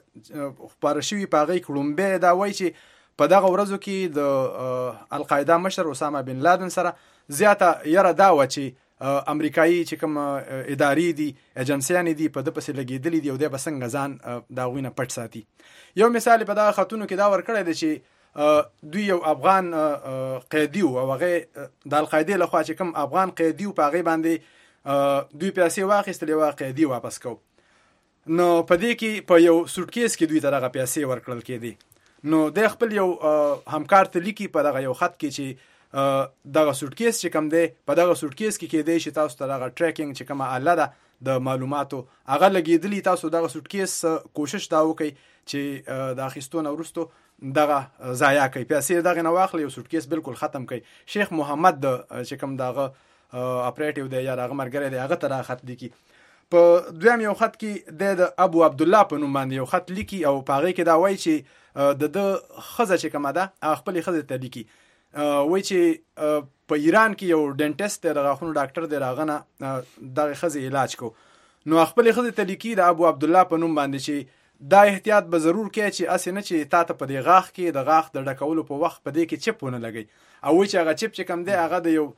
خپاره شوي په هغې کې لومبی دا وایي چې په دغه ورځو کې د القاعده مشر اسامه بن لادن سره زیاته یره دا وه چې امریکایي چې کوم ادارې دي ایجنسیانې دي په ده پسې لګېدلي دي او دی به څنګه ځان د هغوی نه پټ ساتي. یو مثال په دغه خطونو کې دا ورکړی دی چې دوی یو افغان قیدي و او هغې د القاعدې لخوا چې کوم افغان قیدي و په هغې باندې دوی پیسې واخیستلې وه قیدي واپس کو. نو په دې کې په یو سوټکیس کې دوی ته دغه پیسې ورکړل کېدې. نو د خپل یو همکار ته لیکي په دغه یو خط کې چې دغه سوټکیس چې کوم دی په دغه سوټکیس کې کېدی شي تاسو ته دغه ټریکینګ چې کومه آله ده د معلوماتو هغه لګېدلي. تاسو دغه سوټکیس کوشش دا وکئ چې د اخیستو نه وروستو دغه ضایع کړئ، پیسې دغه نه واخلئ، یو سوټکیس بالکل ختم کړئ. شیخ محمد چې کوم دغه اپریټیو دی یا دغه ملګری دی هغه ته دغه خط لیکي. په دویم یو خط کې د ابو عبدالله په نوم باندې یو خط لیکي او په هغې کې دا وایي چې د ده ښځه چې کومه ده هغه خپلې ښځې ته لیکي، وایي چې په ایران کې یو ډینټسټ دی د غاښونو ډاکټر دی د هغه نه دغې ښځې علاج کو. نو خپلې ښځې ته لیکي د ابو عبدالله په نوم باندې چې دا احتیاط به ضرور کوي چې هسې نه چې تا ته په دې غاښ کې د غاښ د ډکولو په وخت په دې کې چپ ونه لګوي. او وایي چې هغه چپ چې کوم دی هغه د یو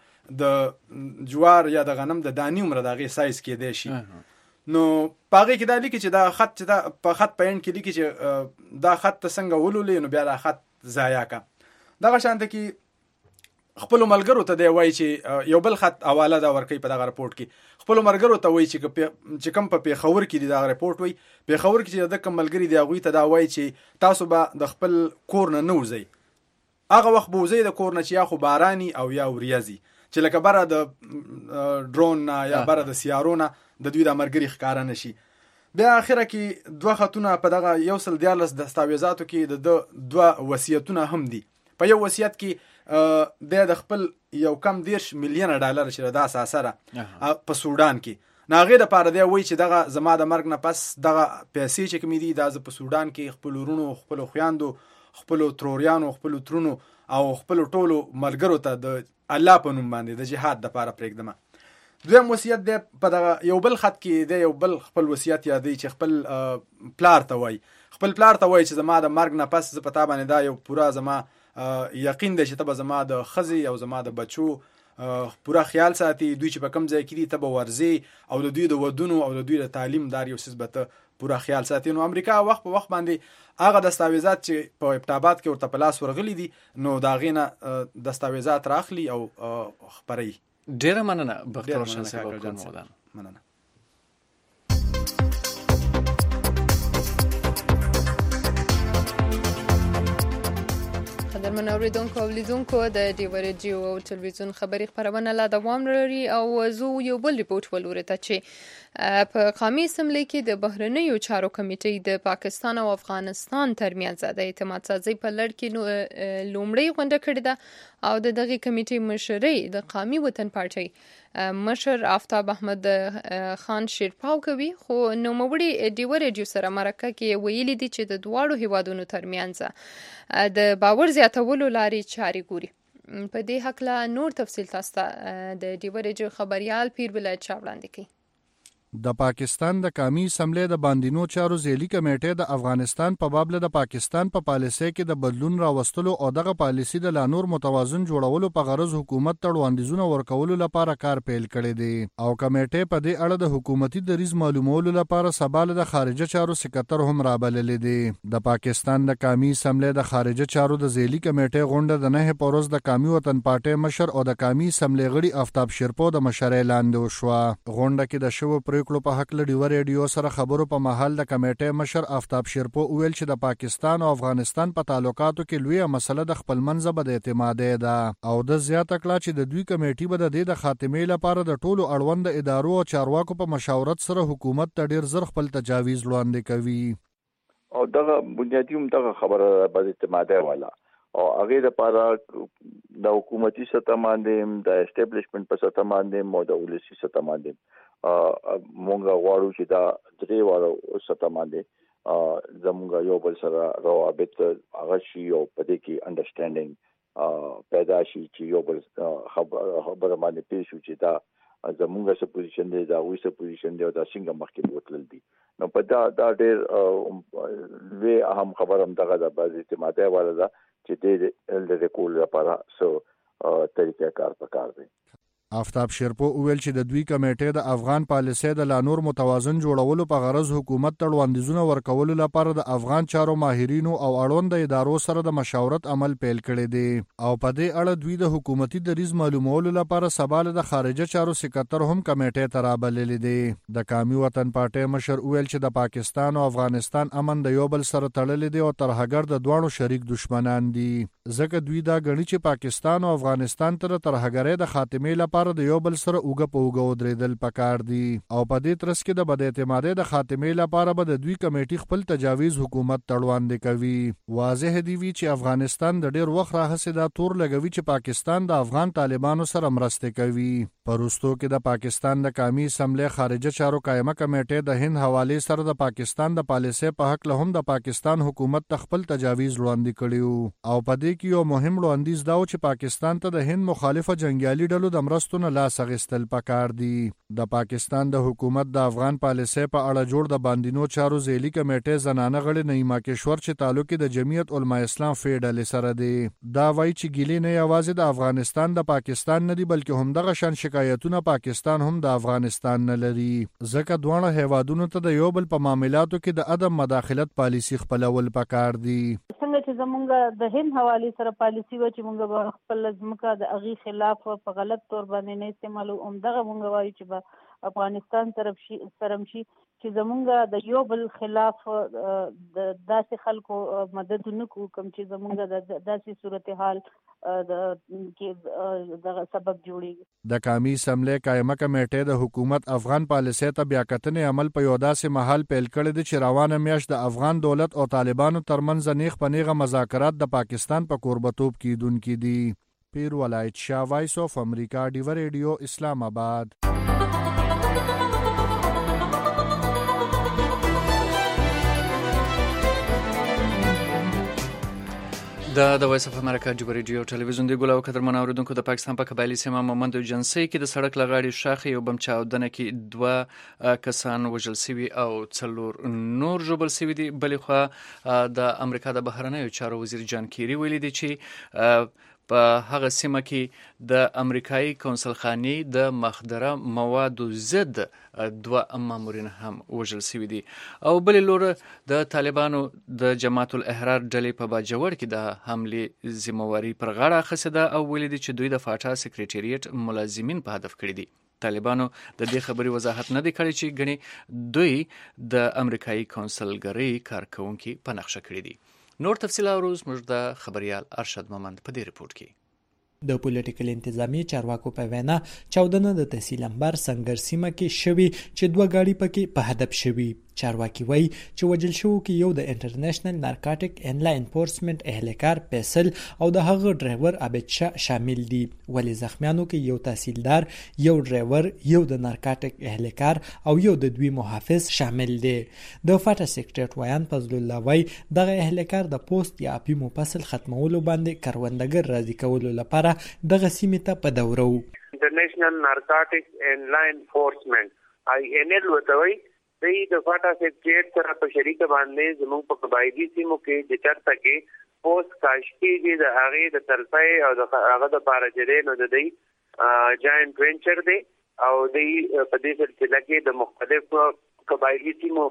د جوار یا د غنم د دانې عمره د هغې سایز کېدی شي. نو په هغې کې دا لیکي چې دا خط چې دا په خط په اینډ کې لیکي چې دا خط ته څنګه ولولې نو بیا دا خط ضایع کا. دغه شانته کې خپلو ملګرو ته دی وایي چې یو بل خط حواله دا ورکوي په دغه رپورټ کې. خپلو ملګرو ته وایي چې کوم په پېښور کې دی دغه رپورټ وایي پېښور کې چې د کوم ملګري دی هغوی ته دا وایي چې تاسو به د خپل کور نه نه وځئ. هغه وخت به وځئ د کور نه چې یا خو باراني او یا وریځي چې لکه بره د ډرون نه یا بره د سیارو نه د دوی د ملګري ښکاره نه شي. بیا اخره کې دوه خطونه په دغه یو سل دیارلس دستاویزاتو کې د ده دوه وصیتونه هم دي. په یو وصیت کې دی د خپل یو کم دیرش میلیونه ډالر چې د اساسه ده په سودان کې نو هغې دپاره دی وایي چې دغه زما د مرګ نه پس دغه پیسې چې کومې دي دا زه په سودان کې خپلو وروڼو خپلو خویندو خپلو تروریانو خپلو ترونو او خپلو ټولو ملګرو ته د الله په نوم باندې د جهاد دپاره پرېږدمه. دویم وصیت دی په دغه یو بل خط کې دی یو بل خپل وصیت یادوي چې خپل پلار ته وایي خپل پلار ته وایي چې زما د مرګ نه پس زه په تا باندې دا یو پوره زما یقین دی چې ته به زما د ښځې او زما د بچو پوره خیال ساتي دوی چې په کم ځای کې دي ته به ورځي او د دوی د ودونو او د دوی د تعلیم دار یو څه به ته پوره خیال ساتي. نو امریکا وخت په وخت باندې هغه دستاویزات چې په ابتابات کې ورته په لاس ورغلي دي نو د هغې نه دستاویزات راخلي او خپروي. ډېره مننه بختور شاه صاحب او ګل مودان. مننه. قدرمن اوریدونکو او لیدونکو د ډیو ریډیو او ټلویزیون خبري خبرونه لا دوام لري او زه یو بل ریپورت ولوري ته چې په قومي اسمبلی کې د بهرنیو چارو کمیټې د پاکستان او افغانستان ترمنځ د اعتماد سازي په لړ کې لومړی غونډه کړې ده او د دغه کمیټې مشري د قومي وطن پارټي مشر آفتاب احمد خان شیرپاو کوي. خو نوموړي ډیو ریډیو سره مرکه کې ویلي دي چې د دواړو هیوادونو ترمنځ د باور زیاتولو لارې چارې ګوري. په دې هکله نور تفصیل تاسو ته د ډیو ریډیو خبريال پیر بلال چا وړاندې کوي. د پاکستان د قومي اسمبلی د باندینو چارو ځېلي کمیټې د افغانستان په باب له د پاکستان په پالیسۍ کې د بدلون راوستلو او دغه پالیسي د لا نور متوازن جوړولو په غرض حکومت ته وړاندیزونه ورکولو لپاره کار پیل کړی دی او کمیټې په دې اړه د حکومتي دریځ معلومولو لپاره سبا له د خارجه چارو سکرټر هم رابللی دی. د پاکستان د قومي اسمبلی د خارجه چارو د ځېلي کمیټې غونډه د نه په ورځ د قومي وطن پارټۍ مشر او د قومي اسمبلی غړي آفتاب شیرپو د مشرۍ لاندې وشوه. غونډه کې د شوو کړو په حق له ډیو ریډیو سره خبرو په محل د کمیټې مشر آفتاب شیرپو ویل چې د پاکستان او افغانستان په تعلقاتو کې لویه مسله د خپل منځ به د اعتمادي ده او د زیاته کړه چې د دوی کمیټې به د دې د خاتمې لپاره د ټولو اړوند ادارو او چارواکو په مشاورت سره حکومت ته ډیر زر خپل تجاویز وړاندې کوي او دغه بنیادی هم دغه خبره به اعتمادي والا او هغه لپاره د حکومتي سطح باندې د اسټابلیشمنت په سطح باندې مو د ولسی سطح باندې مونږ غواړو چې دا درې واره سطح باندې زمونږ یو بل سره روابط هغه شي او په دې کې انډرستانډینګ پیدا شي چې یو بل خبره باندې پیښ شي چې دا زمونږ څه پوزیشن دی دا وې څه پوزیشن دی او دا څنګه مخکې بوتل دي. نو په دا دا ډېر لوی اهم خبره هم دغه د باز اعتمادي والا ده چې دې د کول لپاره سو طریقې کار پکار دی. آفتاب شیرپو ویل چې د دوی کمیټې د افغان پالیسۍ د لا نور متوازن جوړولو په غرض حکومت ته وړاندیزونه ورکولو لپاره د افغان چارو ماهرینو او اړوند ادارو سره د مشاورت عمل پیل کړی دی او په دې اړه دوی د حکومتي دریځ معلومولو لپاره سبا له د خارجه چارو سکرټر هم کمیټې ته رابللی دی. د قومي وطن پارټۍ مشر ویل چې د پاکستان او افغانستان امن د یو بل سره تړلی دی او ترهګر د دواړو شریک دشمنان دي ځکه دوی دا ګڼي چې پاکستان او افغانستان تر ترهګرۍ د خاتمې لپاره د یو بل سره اوګه په اوګه ودرېدل پکار دي او په دې ترڅ کې د بد اعتمادۍ د خاتمې لپاره به د دوی کمیټې خپل تجاویز حکومت ته وړاندې کوي. واضح دی وی چې افغانستان د ډېر وخت راهیسې دا تور لګوي چې پاکستان د افغان طالبانو سره مرسته کوي. پروستو کې د پاکستان د قومي اسمبلی خارجه چارو قائمه کمیټې د هند حواله سره د پاکستان د پالیسۍ په حق له هم د پاکستان حکومت ته خپل تجاویز وړاندې کړیو او په دې کې یو مهم وړاندیز دا و چې پاکستان ته د هند مخالفه جنگیالي ډلو د مرستو نه لاس اخیستل پکار دي. د پاکستان د حکومت د افغان پالیسۍ په اړه جوړ د باندینو چارو ځېلي کمیټې زنانه غړي نعیمه کشور چې تعلق د جمعیت علما اسلام فیډل سره دی دا وایي چې ګیلې نه یوازې د افغانستان د پاکستان نه دي بلکې هم دغه شان شکایتونه پاکستان هم د افغانستان نه لري ځکه دواړه هیوادونو ته د یو بل په معاملاتو کې د عدم مداخلت پالیسي خپلول پکار دي. څنګه چې زمونږ د هند حواله سره پالیسي و چې مونږ خپل ځمکه د اغي خلاف په غلط تور باندې نه استعمالو هم دغه مونږ وایو چې به افغانستان طرف شي سرم شي چې زمونږ د یو بل خلاف د داسې خلکو مدد نکو کوم چې زمونږ د داسې صورتحال د کې د سبب جوړیږي. د قومي اسمبلی قائمه کمیټې د حکومت افغان پالیسۍ ته بیا کتنې عمل په یو داسې محل پیل کړی دی چې روانه میاشت د افغان دولت او طالبانو ترمنځ نیغ په نیغه مذاکرات د پاکستان په کوربتوب کیدونکي دي. پیر ولایت شاه، وایس آف امریکا، ډیو ریډیو، اسلام آباد. د د وایس اف امریکا ډیو ریډیو ټلویزیون دی ګولاو قدر منوریدونکو د پاکستان په قبایلی سیمه مومند جنسي کې د سړک لغاړي شاخي او بم چاودنه کې دوه کسان وژل شوي او څلور نور ژوبل شوي دي. بلې خوا د امریکا د بهرنیو چارو وزیر جان کیری ویلي دی چې په هغه سیمه کې د امریکایي کونسلخانې د مخدره موادو ضد دوه مامورین هم وژل شوي دي. او بل لور د طالبانو د جماعت الاحرار ډلې په باجوړ کې د حملې ذمہواری پر غاړه اخیستې ده او ویلي دي چې دوی د فاټا سکریټریټ ملازمین په هدف کړي دي. طالبانو د دې خبرې وضاحت نه دی کړی چې ګڼي دوی د امریکایي کونسلګرۍ کارکونکي په نقشه کړي دي. نور تفصیل اورو زموږ د خبريال ارشد مومند په دې رپورت کې. د پولیټیکل انتظامی چارواکو په وینا چاودنه د تحصیل انبار سنگر سیمه کې شوی چې دوه گاډي پکې په هدف شوی. چارواکي وایي چې وجل شو کې یو د انټرنیشنل نارکاټیک انلا انفورسمنت اهلکار پیسل او د هغه ډرایور عبد شاه شامل دي. ولې زخمیانو کې یو تحصیلدار، یو ډرایور، یو د نارکاټیک اهلکار او یو د دوی محافظ شامل دي. د فاټا سیکریټریټ ویان فضل الله وایي دغه اهلکار د پوسټ یا اپی مفصل ختمولو باندې کروندګر راضي کولو لپاره دغه سیمه ته په دورو انټرنیشنل نارکاټیک انلا انفورسمنت آی ان ال وتوي د د فاټا سیکریټریټ سره په شریک باندې زموږ په قبایلی سیمو کې د چرته کې پوسټ کاشتي د هغه د تلفای او د هغه د پارجرې نو د دی جاینټ وینچر دی او د په دې سلسله کې د مختلفو قبایلی سیمو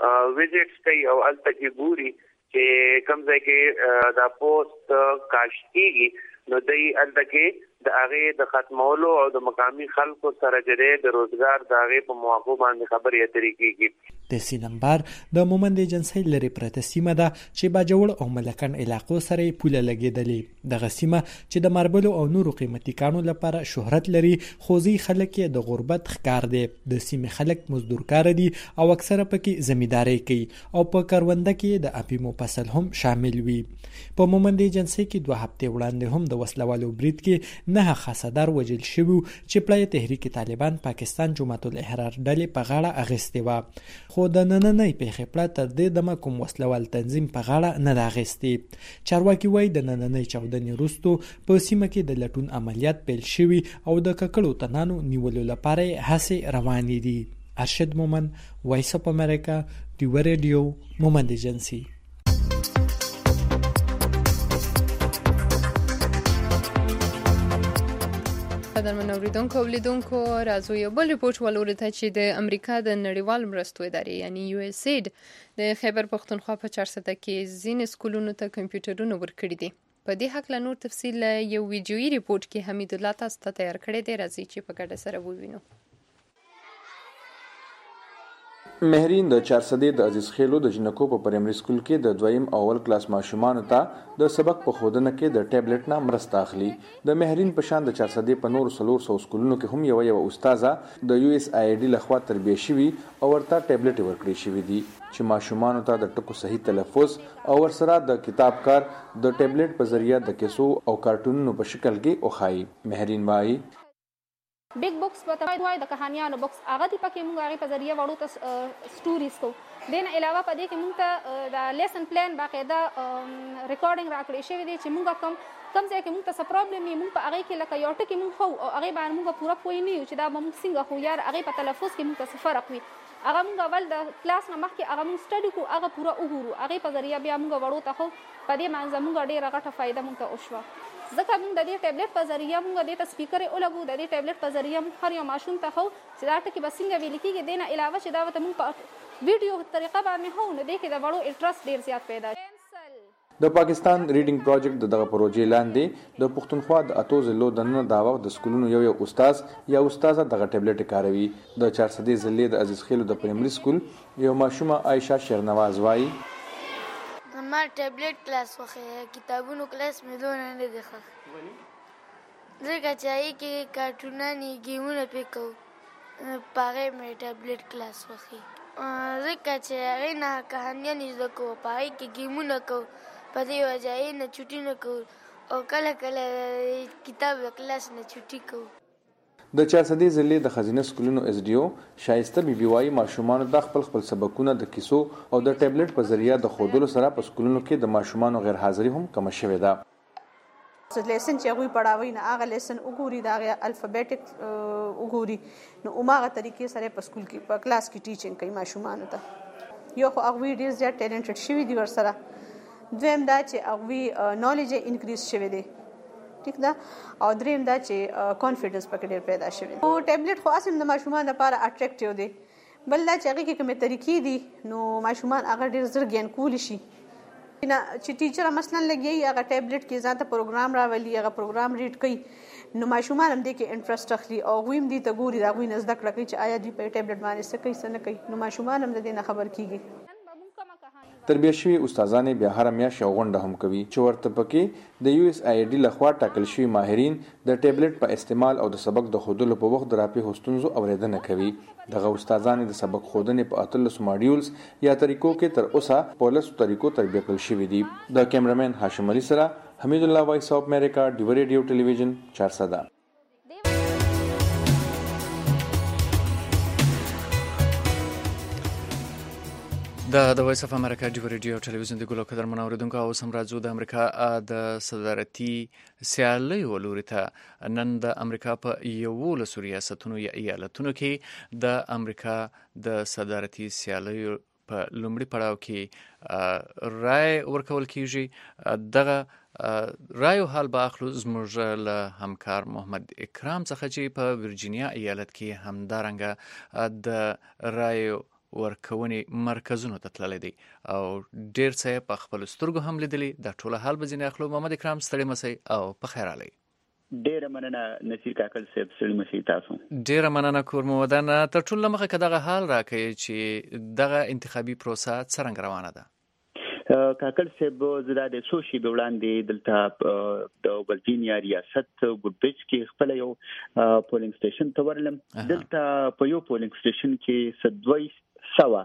ویزټس کوي او الته کې ګوري چې کوم ځای کې د پوسټ کاشتي نو د الته کې د هغه د ختمولو او د مقامی خلکو سره جوړې د روزګار د هغه په مواقع باندې خبرې اترې کیږي. د سینمبر د مومند ایجنسی لري پرته سیمه ده چې باجوړ او ملکن علاقو سره پوله لګیدلې. دغه سیمه چې د ماربلو او نورو قیمتي کانو لپاره شهرت لري خوځي خلک د غربت ښکار دي. د سیمه خلک مزدورکار دي او اکثره پکې زمینداری کوي او په کرونده کې د اپی مفصل هم شامل وي. په مومند ایجنسی کې دوه هفته وړاندې هم د وسلوالو برید کې نه خاصدار وجل شوی چې پلای تحریک طالبان پاکستان جماعت الاحرار ډلې په غاړه اغستې و. خو د نننۍ پیښې پړه تر دې دمه کوم وسلوال تنظیم په غاړه نه راغستې. چارواکي وایي د نننۍ چاودنې وروسته په سیمه کې د لټون عملیات پیل شوي او د ککړو تنانو نیولو لپاره هڅې روانې دي. ارشد مومند، وایس اف امریکا، ډیو ریډیو، مومند ایجنسی. قدرمن اوریدونکو ولیدونکو راځو یو بل ریپورت ولورو ته چې د امریکا د نړیوال مرستو ادارې یعنی یو اس اید د خیبر پښتونخوا په چارسده کې ځینې سکولونو ته کمپیوټرونه ورکړي دي. په دې حق له نور تفصیل یو ویډیويي ریپورت کې حمید الله تاسو ته تیار کړی دی. راځي چې په ګډه سره ووینو. مهرین د چارسدې د عزیز خیلو د جنکو په پرایمري سکول کې د دویم اول کلاس ماشومان ته د سبق په خودنه کې د ټابلیټ نه مرسته اخلي. د مهرین په شان د چارسدې په نور سلور سو سکولونو کې هم یو یو استاده د یو اس آی ډي لخوا تربیه شوی او ورته ټابلیټ ورکړي شوی دي چې ماشومان ته د ټکو صحیح تلفظ او ورسره د کتاب کار د ټابلیټ په ذریعہ د کیسو او کارټونونو په شکل کې اوخایي. مهرین وايي بیگ بوکس په توای دوای د کہانیانو بوکس هغه دی پکې موږ هغه په ذریعہ وړو ته سټوریز کو. دین علاوه په دې کې موږ ته د لیسن پلان باقاعده ریکارډینګ راکړی شوی دی چې موږ کم کم ځای کې موږ ته څه پرابلم وي موږ په هغه کې لکه یو ټکی موږ خو او هغه باندې موږ پوره پوي نه یو چې دا موږ څنګه خو یار هغه په تلفظ کې موږ ته فرق وي. هغه موږ اول د کلاس نه مخکې هغه موږ سټډي کو هغه پوره وګورو هغه په ذریعہ بیا موږ وړو ته خو په دې باندې موږ ډېره غټه فائدہ موږ ته وشوه. ځکه موږ د دې ټابلیټ په ذریعہ موږ د دې سپیکر اولګو د دې ټابلیټ په ذریعہ موږ هر یو ماشوم ته خو چې دا ټکی به څنګه ویل کېږي. دین علاوه چې دا وته موږ په ویډیو طریقه باندې هو نو دې کې د وړو انټرست ډیر زیات پیدا شي. د پاکستان ریډینګ پروجیکټ دغه پروژې لاندې د پښتونخوا د اتو ضلعو د نن دا وخت د سکولونو یو یو استاد یا استاده دغه ټابلیټ کاروي. د چارسدې ضلع د عزیز خیلو د پرایمري سکول یو ماشومه عائشہ شیرنواز وايي ما ټابلیټ کلاس وخه کتابونو کلاس مې دونه نه دی ښه ځکه چې هغې کې کارټونانې ګیمونه پې کوو په هغې مې ټابلیټ کلاس وخي ځکه چې هغې نه کهانیانې زده کوو په هغې کې ګیمونه کوو په دې وجه هغې نه چوټي نه کوو او کله کله کتاب د کلاس نه چوټي کوو. د چارسدې ضلع د خزینه سکولونو اس ډي او شایسته بیبي وايي ماشومان د خپل خپل سبقونه د کیسو او د ټابلیټ په ذریعہ د خودلو سره په سکولونو کې د ماشومان غیر حاضری هم کم شوې ده. لیسن چې هغوی پڑھاوي نه هغه لیسن وګوري د هغې الفابیټک وګوري نو هماغه طریقې سره په سکول کې په کلاس کې ټیچنګ کوي ماشومانو ته. یو خو هغوی ډېر زیات ټیلنټډ شوي دي ورسره. دویم دا چې هغوی نالج یې انکریز شوی دی ټیک ده او دریم دا چې کانفیډنس پکې ډیر پیدا شوی او ټابلیټ خو اصلا د ماشومان لپاره اټریکټیو دی بل دا چې هغه کې کومه طریقې دي نو ماشومان هغه ډیر زر ګین کول شي نه چې ټیچر مثلا لګي هغه ټابلیټ کې ځان ته پروګرام راولي هغه پروګرام ریډ کوي نو ماشومان هم دې کې انټرست اخلي او ویم دي ته ګوري دا غوي نزد کړی چې آیا دوی په ټابلیټ باندې څه کوي څه نه کوي نو ماشومان هم د دې نه خبر کیږي تربیه شوی استادان بیا هر میاشت یو غونډه هم کوي چې ورته پکې د یو اس آی ډي لخوا ټاکل شوی ماهرین د ټابلیټ په استعمال او د سبق د خودلو په وخت درapي هوستونزو اوریدنه کوي دغه استادان د سبق خودنې په اتلس ماډیولز یا طریقو کې تر اوسه په لس طریقو تربیه کول شوی دي د کیمرامین هاشم علي سره حمید الله وایس اف امریکا ډیو ریډیو ټلویزیون چارسده د د وایس اف امریکا ډیو ریډیو ټلویزیون د ګلو قدر منوریدونکو او سم راځو د امریکا د صدارتي سیالۍ ولوري ته نن د امریکا په یو له ریاستونو یا ایالتونو کې د امریکا د صدارتي سیالۍ په لومړي پړاو کې رای ورکول کیږي دغه رایو حال به اخلو زموږ له همکار محمد اکرام څخه چې په ورجینیا ایالت کې همدارنګه د رایو ورکونې مرکزونو ته تللی دی او ډیر څه په خپل سترګو هم لیدلی دا ټول حال به ځینې اخلو محمد اکرام ستړي مسئ او په خیر علي ډیره مننه نصیر کاکل صاحب ستړي مسئ تاسو ډیره مننه کور مو ودان تر ټول لمخه کداغه حال راکې چې دغه انتخابي پروسه څنګه روانه ده کاکل صاحب زړه د سوشي وړاندې دلته د ورجینیا ریاست ګډبچ کې خپل یو پولینګ سټیشن ته ورلم دلته په یو پولینګ سټیشن کې سدوي سوا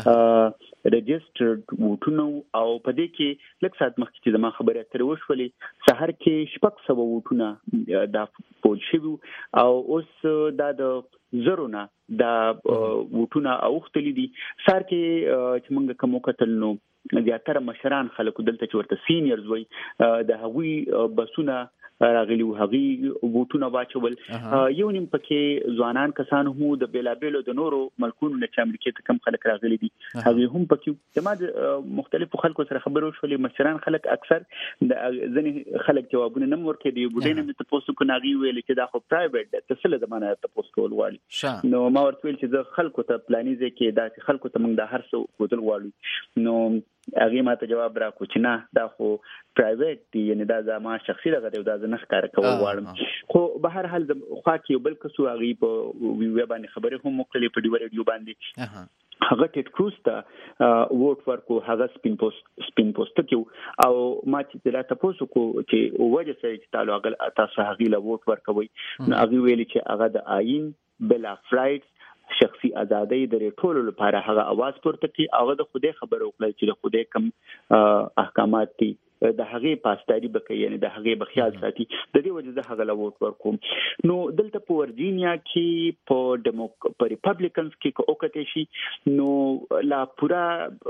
رجسترډ ووټونه او په دې کې لږ ساعت مخکې چې زما خبره تر وشولې سحر کې شپږ سوه ووټونه دا پول شوي او اوس دا د زرونه دا ووټونه اوختلي دي سار کې چې موږ کوم وکتل نو زیاتره مشران خلکو دلته چې ورته سینیرز وای د هغوی بسونه راغلی و هغوی ووټونه واچول یو نیم پکې ځوانان کسان هم د بیلابیلو د نورو ملکونو نه چې امریکې ته کم خلک راغلي دي هغوی هم پکې زما د مختلفو خلکو سره خبرې وشولې مشران خلک اکثر د ځینې خلک جوابونه نه م ورکوي د بوډۍ نه مې تپوس وکړو هغوی ویل چې دا خو پرایویټ دی ته څه له زما نه تپوس کول غواړي نو ما ورته ویل چې زه خلکو ته پلاني ځای کې داسې خلکو ته موږ دا هر څه ښودل غواړو نو هغه ماته جواب راکو چې نه دا خو پرایویټ دی یعنی دا زما شخصي دغه دی دا زه نه ښکاره کول غواړم خو به هر حال خوا کې یو بل کس هغوی په ویو باندې خبرې هم وکړلې په ډیو ریډیو باندې هغه ټیټ کروز ته ووټ ورکو هغه سپین پوسټ سپین پوسټ کې او ما چې لا تاسو کو چې وجه سره چې تعلق تاسو هغه له ووټ ورکوي نو هغه ویلي چې هغه د آئین بل اف رائټس شخصي ازادۍ د ټولو لپاره هغه आवाज پورته کوي هغه د خوده خبرو وکړي چې د خوده کم احکامات دي د هغه پاسداري بکې یعنی د هغه بخیال ساتي د دې وجه د هغه لوټ ورکوم نو دلته په ورجینیا کې په دموک په ریپبلیکنز کې کو وکټ شي نو لا پورا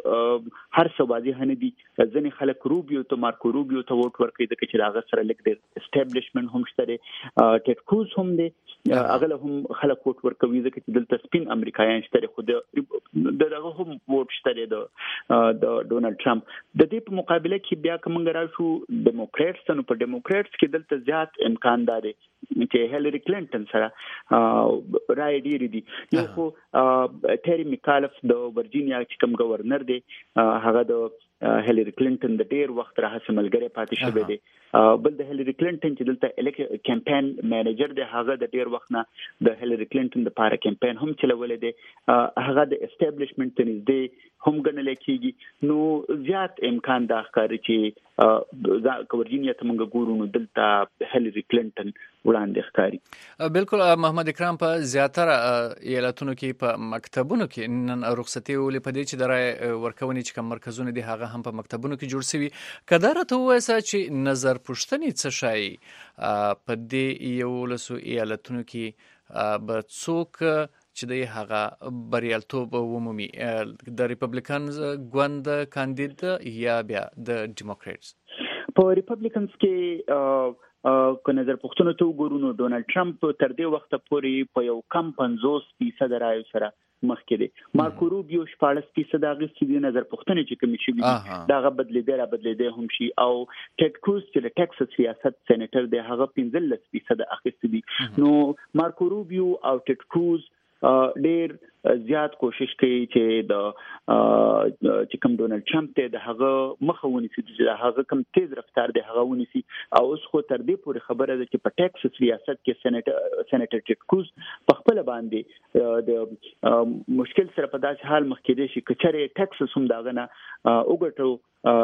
هر څه واضح نه دي ځنې خلک روبیو ته مارکو روبیو ته ووټ ورکړي د چې هغه سره لیک د اسټابلیشمنت هم شته ټیټ کروز هم دي هغه هم خلک ووټ ورکوي ځکه چې دلته سپین امریکایان شته خو د دغه هم ووټ شته د د ډونالد ټرمپ د دې په مقابله کې بیا کوم څنګه راشو ډیموکریټس نو په ډیموکریټس کې دلته زیات امکان دی چې هیلری کلینټن سره رائے ډیری دي یو خو ټری میکالف د ورجینیا چې کوم گورنر دی هغه د هیلری کلینټن د ډیر وخت راهسه ملګری پاتې شوی دی بل د هیلری کلینټن چې دلته الیکټ کمپاین مینیجر دی هغه د ډیر وخت نه د هیلری کلینټن لپاره کمپاین هم چلولې دی هغه د اسټابلیشمنت ته نږدې هم ګڼل کېږي نو زیات امکان دا ښکاري چې د ورجینیا ته موږ ګورو نو دلته هیلری کلینټن وړاندې ښکاري بالکل محمد اکرام په زیاتره ایالتونو کې په مکتبونو کې نن رخصتي ولې په دې چې د رای ورکونې چې کوم مرکزونه دي هغه هم په مکتبونو کې جوړ شوي کدار ته وایسه چې نظر پوښتنې څه شي په دې یو لسو ایالتونو کې به څوک چې د هغه بریالتوب ومومي د ریپبلیکنز ګوند کاندید یا بیا د ډیموکریټس په ریپبلیکنز کې که نظر پوښتنه ته وګورو نو ډونالد ټرمپ تر دې وخته پورې په یو کم پنځوس فیصد رایو سره مخکې دی. مارکو روبیو شپاړس فیصد اخیستي دي. نظر پوښتنې چې کومې شوي دي دا هغه بدلېدی را بدلېدی هم شي. او ټیډ کروز چې د ټکساس ریاست سېنیټر دی هغه پنځلس فیصد اخیستي دي. نو مارکو روبیو او ټیډ کروز ډېر زیات کوشش کوي چې د چې کوم ډونالد ټرمپ ته د هغه مخه ونیسي چې د هغه کوم تیز رفتار دی هغه ونیسي. او اوس خو تر دې پورې خبره ده چې په ټکساس ریاست کې سېنیټر سېنیټر ټیډ کروز په خپل باندې د مشکل سره په داسې حال مخ کې دي چې کچره ټکساس هم داغه نه وګټو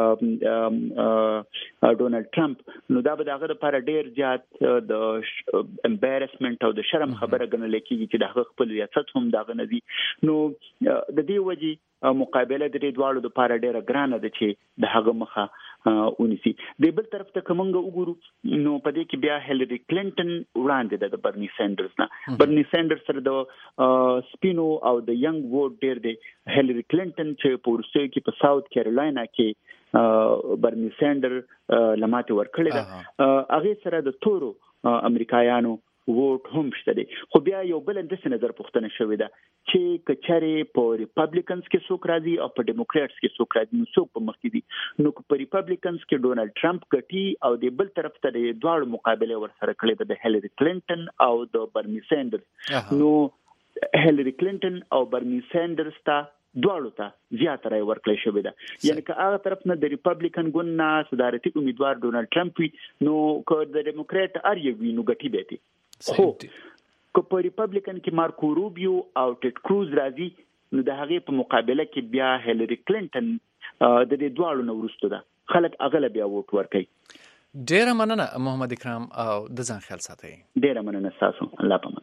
ډونالد ټرمپ. نو دا به دغه لپاره ډیر زیات د امبارسمنت او د شرم خبره ګڼل کېږي چې د خپل ریاست هم دغه نه دي. نو د دې وجې مقابله د دې دواړو لپاره ډیره ګرانه ده چې د هغه مخه ونیسي. د بل طرف ته کومنګ وګورو نو په دې کې بیا هیلری کلینټن وړاندې ده د برني سینډرز نه. برني سینډرز سره د سپینو او د ینګ ووټ ډیر دی. هیلری کلینټن چې په وروستیو کې په ساوث کیرولینا کې برني سینډر لماته ورکړی ده هغه سره د تورو امریکایانو ووټ هم شته دي. خو بیا یو بل د څه نظر پوښتنه شوې ده چې کچره په ریپبلیکنز کې څوک راځي او په ډیموکراتس کې څوک راځي نو څوک په مخ کې دي. نو په ریپبلیکنز کې ډونالد ټرمپ ګټي او د بل طرف ته د دواړو مقابله ورسره کړې ده د هیلری کلینټن او د برني سینډرز. نو هیلری کلینټن او برني سینډرز ته دواړو ته زیات رای ورکړل شوې ده. یعنی که هغه طرف نه د ریپبلیکن ګوند نه صدارتي امیدوار ډونالد ټرمپ وي نو که د ډیموکرات ار یو وي نو ګټي به دي. خو که په ریپبلیکن کې مارکو روبیو او ټیډ کروز راځي نو د هغې په مقابله کې بیا هیلری کلینټن د دې دواړو نه وروسته ده. خلک هغه بیا ووټ ورکوي. ډیره مننه محمد اکرام او د ځان خیال ساتئ. ډیره مننه ستاسو. الله پامان.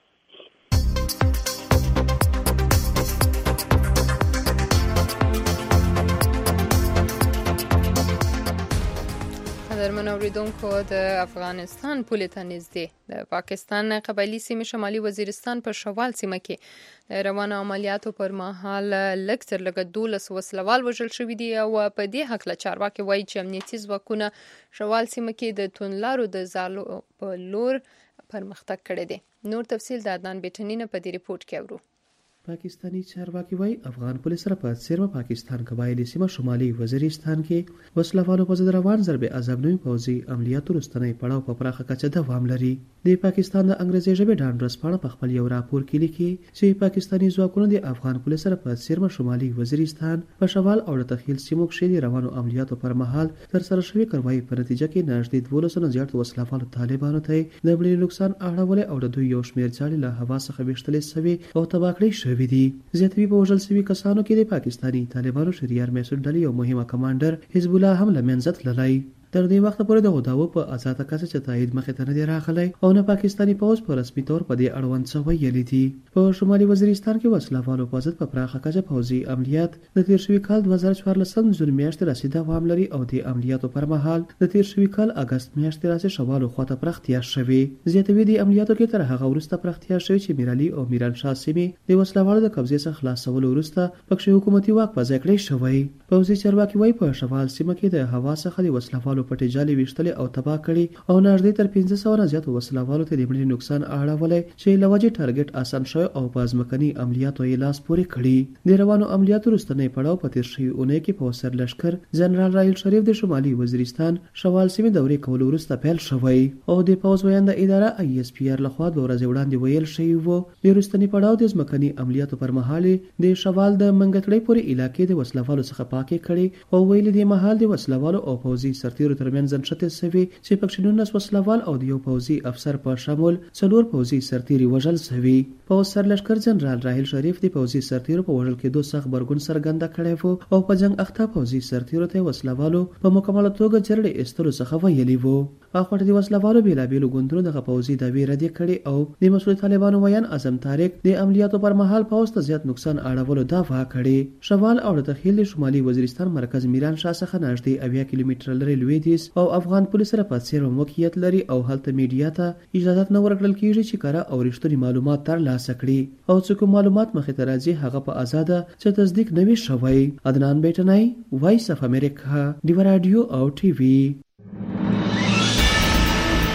قدرمن اوریدونکو د افغانستان پولې ته نږدې د پاکستان قبایلي سیمې شمالي وزیرستان په شوال سیمه کې د روانو عملیاتو پر مهال لږ تر لږه دولس وسلوال وژل شوي دي او په دې هکله چارواکي وایي چې امنیتي ځواکونه شوال سیمه کې د توندلارو د ځالو په لور پرمختګ کړی دی. نور تفصیل د عدنان بیټنی په دې ریپورت کې اورو. پاکستانی چارواکي وايي افغان پولیس سره په سیمه پاکستان قبایلی سیمه شمالي وزیرستان کې وسلوالو په ضد روان ضرب عذاب نوي پوځي عملیاتو رستنی پړاو په پراخه کچه دوام لري. د پاکستان د انګریزي ژبې ډان رسپانه په خپل یو راپور کې لیکي چې پاکستانی ځواکونو د افغان پولیس سره په سیمه شمالي وزیرستان په شوال او د تخیل سیمو کې د روانو عملیاتو پر مهال تر سره شوی کاروایی په نتیجه کې نږدې دولس نه زیات وسلوالو طالبانو ته د بلې نقصان اړول او د دوی یو شمېر ځالې له هوا څخه وشتلې سوي او تباه کړې شوې دي. زیاتوي په وژل شوي کسانو کې د پاکستانی طالبانو شریار میسر ډلې یو مهمه کمانډر حزب الله هم له منځه تللی. تر دې وخت پورې د غداو په آزاد کاسه چې تایید مخې ته نه دی راغلی او نه پاکستانی پوځ په رسمي تور په دې اړوند څه ویلي دي. په شمالي وزیرستان کې وسلوالو په ضد په پراخه کچه پوځي عملیات د تیر شوي کال دوه زره څوارلسم جون میاشتې راځي دوام لري او د عملیاتو پر مهال د تیر شوي کال اگست میاشتې راځي شوالو خواته پراختیا شوې. زیاتوي د عملیاتو کې تر هغه وروسته پراختیا شوې چې میرالي او میران شاه سیمې د وسلوالو د قبضې څخه خلاصولو وروسته پکښې حکومتي واک په ځای کړی شوی. پوځي چارواکي وايي په شوال سیمه کې د هوا څخه د وسلوالو پټې جالې ویشتلې او تباه کړي او نږدې تر پنځه سوه نه زیاتو وسلوالو ته د مړي نقصان اړولی چې له وجې ټارګټ اسان شوی او په ځمکني عملیاتو یې لاس پورې کړي. د روانو عملیاتو وروستنی پړاو په تیر شوي اونۍ کې په سر لښکر جنرال راحیل شریف د شمالي وزیرستان شوال سیمې دورې کولو وروسته پیل شوی او د پوځ ویانده اداره ای اس پی آر لخوا دوه ورځې وړاندې ویل شوي وو د وروستني پړاو د ځمکني عملیاتو پر مهال د شوال د منګتړۍ پورې علاقې د وسلوالو څخه پاکې کړي او ویلي د مهال د وسلوالو او پوځي سرتیرو ترمنځ نښتې سوي چې پکښې نولس وسلوال او د یو پوځي افسر په شمول څلور پوځي سرتیري وژل سوي. پوځ سرلښکر جنرال راحیل شریف د پوځي سرتیرو په وژل کېدو سخت غبرګون څرګنده کړی و او په جنګ اخته پوځي سرتیرو ته وسلوالو په مکمله توګه جرړې ایستلو څخه ویلي وو. اخوټه د وسلوالو بېلابېلو ګوندونو دغه پوځي دعوې ردې کړې او د مسؤل طالبانو ویان اعظم طارق د عملیاتو پر مهال پوځ ته زیات نقصان اړولو دعوا کړې. شوال او د تخیل شمالي وزیرستان مرکز میران شاه څخه نږدې اویا کیلومتره لرې لویدیځ او افغان پولیس سره په څیر موقعیت لري او هلته میډیا ته اجازه نه ورکړل کیږي چې کاره او رښتونی معلومات ترلاسه کړي او څوک معلومات مخې ته راځي هغه په آزاده چې تصدیق نه وي شوی. عدنان بیٹنای، وایس اف امریکا، دیو رادیو او ټي وي.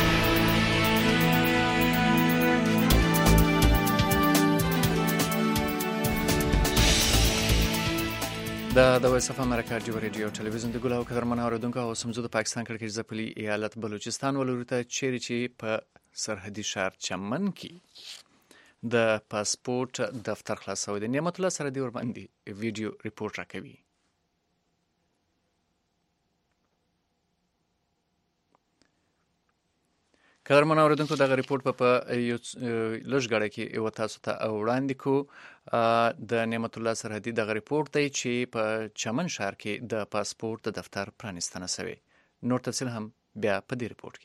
د وایس اف امریکا جوړ ریډیو ټلویزیون د ګلاو قدرمن اوریدونکو او سمزو د پاکستان کړکېچ ځپلي ایالت بلوچستان ولورته چیرې چې په سرحدي ښار چمن کې د پاسپورت دفتر خلاصوي د نعمت الله سره دی ورباندې ویډیو ریپورت راکوي. قدرمن اوریدونکو دغه ریپورت په یو لږ غړي کې یو تاسو ته وړاندې کو د نعمت الله سرحدي دغه ریپورت دی چې په چمن ښار کې د پاسپورت دفتر پرانیستنه شوی. نور تفصیل هم بیا په دې ریپورت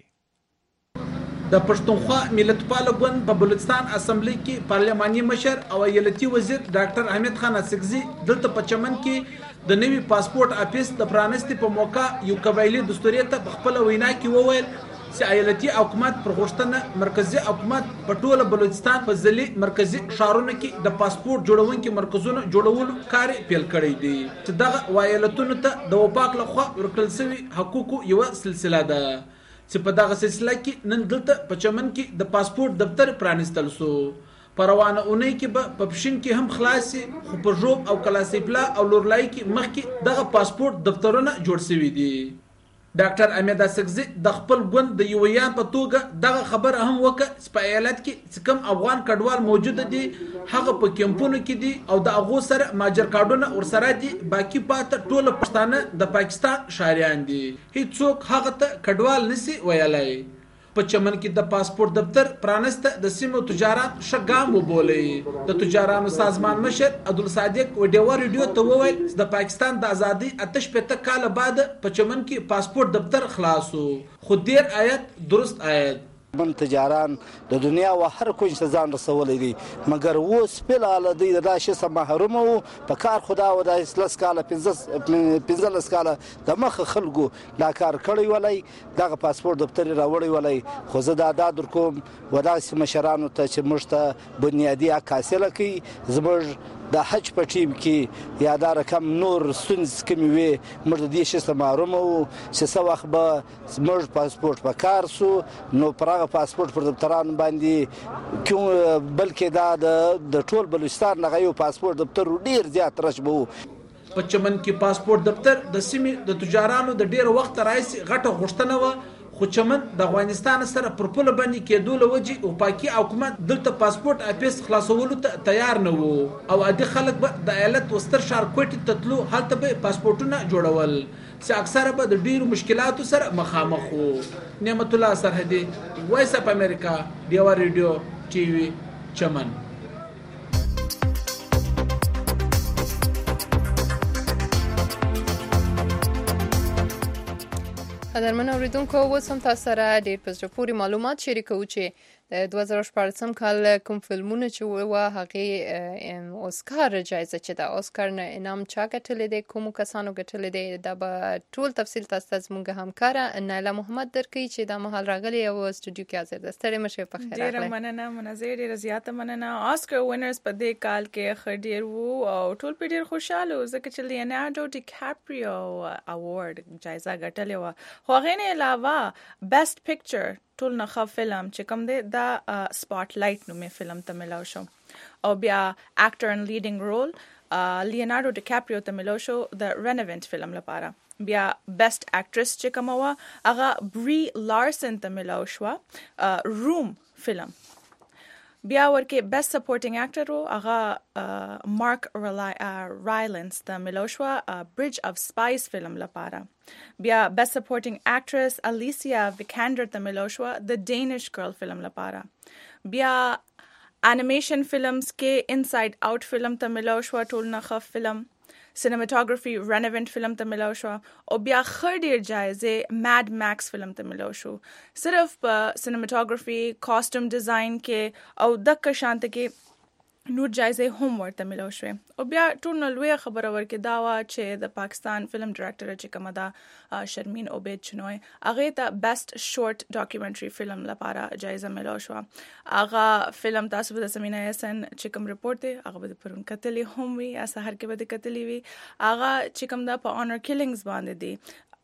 کې. د پښتونخوا ملتپال ګوند په بلوچستان اسمبلی کې پارلماني مشر او ایالتي وزیر ډاکټر حمید خان اسکزي دلته په چمن کې د نوي پاسپورت افیس د پرانستي په موقع یو قبایلی دستوري ته په خپل وینا کې وویل چې ایالتي حکومت پر غوښتنه مرکزی حکومت په ټوله بلوچستان په ځلي مرکزی ښارونو کې د پاسپورت جوړونکو مرکزونو جوړولو کار پیل کړی دی چې دغه وایلتونو ته د وپاک لخوا ورکړل شوی حقوقو یو سلسله ده چې په دغه سلسله کې نن دلته په چمن کې د پاسپورت دفتر پرانستل شو. په روانه اونۍ کې به په پښین کې هم خلاصي خو په ژوب او کلاسیپلا او لورلای کې مخکې دغه پاسپورت دفترونه جوړ شوي دي. ډاکټر امید اسکزي د خپل ګوند د یویان په توګه دغه خبره هم وکړه چې په ایالت کې چې کوم افغان کډوال موجود دي هغه په کیمپونو کې دي او د هغو سره ماجر کارډونه ورسره دي، باقي پاته ټول پښتانه د پاکستان شاریان دي، هیڅوک هغه ته کډوال نسی ویلای. په چمن کې د پاسپورت دفتر پرانسته د سیمو تجاران شګام وبولې. د تجارانو سازمان مشر عبدالصادق وډیوا ریډیو ته وویل چې د پاکستان د ازادي اتش پته کال بعد په چمن کې پاسپورت دفتر خلاصو، خو ډیر آیت درست آیت من تجاران د دنیا و هر کوم څه ځان رسولې دي مګر اوس په اله دی د داسې سم محروم وو په کار خدا و د اسلام سکاله پنځه سکاله د مخ خلکو لا کار کړی ولای دغه پاسپورت دفتر راوړی ولای خو زه دا د کوم و داسې مشرانو ته چې موږ ته بنیادی حاصله کی زموږ د حج په ټیم کې یادار کم نور سنز کمی وي موږ د دې شې سماروم او چې څو وخت به موږ پاسپورت په کار سو نو پرغه پاسپورت پر دفتران باندې کوم بلکې دا د ټول بلوچستان نه یو پاسپورت دفتر ډیر زیات رشبو. په چمن کې پاسپورت دفتر د سیمې د تجارانو د ډیر وخت راځي غټه غوښتنه و، خو چمن د افغانستان سره پر پوله باندې کېدو لوجي او پاکي حکومت دلته پاسپورت افیس خلاصولو ته تیار نه وو او عادي خلک به د ایالت وستر ښار کوټې ته تلو هلته به پاسپورتونه جوړول چې اکثره به د ډیرو مشکلاتو سره مخامخ وو. نعمت الله سرحدي، وایس اف امریکا، ډیوا ریډیو ټي وي، چمن. قدرمن اوریدونکو اوس هم تاسو سره ډېر په زړه پورې معلومات شریکوو چې د دوه زره شپاړسم کال کوم فلمونه چې وه هغې اوسکار جایزه چې د اوسکار نه انعام چا ګټلی دی، کومو کسانو ګټلی دی، دا به ټول تفصیل تاسو ته زموږ همکاره نایله محمد درکوي چې دا مهال راغلی او سټوډیو کې حاضر ده. ستړې مه شئ، په خیر راغلی. ډېره مننه منظر، ډېره زیاته مننه. اوسکار وینرز په دې کال کې ښه ډېر وو او ټول پرې ډېر خوشحاله وو ځکه چې لیونارډو ډیکاپریو اوارډ جایزه ګټلې وه. خو هغې نه علاوه بیسټ پکچر ټول نه ښه فلم چې کوم دی دا سپاټ لایټ نومې فلم ته ملاو شو او بیا اکټر ان لیډینګ رول لیونارډو ډیکاپریو ته ملاو شو د رینوینټ فلم لپاره. بیا بیسټ اکټریس چې کومه وه هغه بري لارسن ته ملاو شوه روم فلم. بیا ورکې بیسټ سپورټینګ اکټر وو هغه مارک رایلنس ته ملاو شوه برج اف سپایس فلم لپاره. بیا بیسٹ سپورٹنگ ایکٹریس الیسیا ویکینڈر ته ملو شو د ډینش ګرل فلم لپاره. بیا انیمیشن فلمز کې انساید آؤٹ فلم ته ملو شو ټول نه ښه فلم. سینماټوګرافي رینوینټ فلم ته ملو شو او بیا ښه ډېر جایزې میډ میکس فلم ته ملو شو. صرف په سینماټوګرافي کاسټوم ډیزاین کې او دغه شانته کې نور جایزې هم ورته ملو شوې. او بیا ټول نه لویه خبره ورکې دا وه چې د پاکستان فلم ډایرکټر چې کومه ده شرمین عبید چنوی هغې ته بیسټ شورټ ډاکیومنټري فلم لپاره جایزه ملو شوه. هغه فلم تاسو به د سمینا حسن چې کوم ریپورټ دی هغه به د پرون کتلی هم وي یا سهار کې به د کتلی وي. هغه چې کوم ده په آنر کیلینګز باندې دی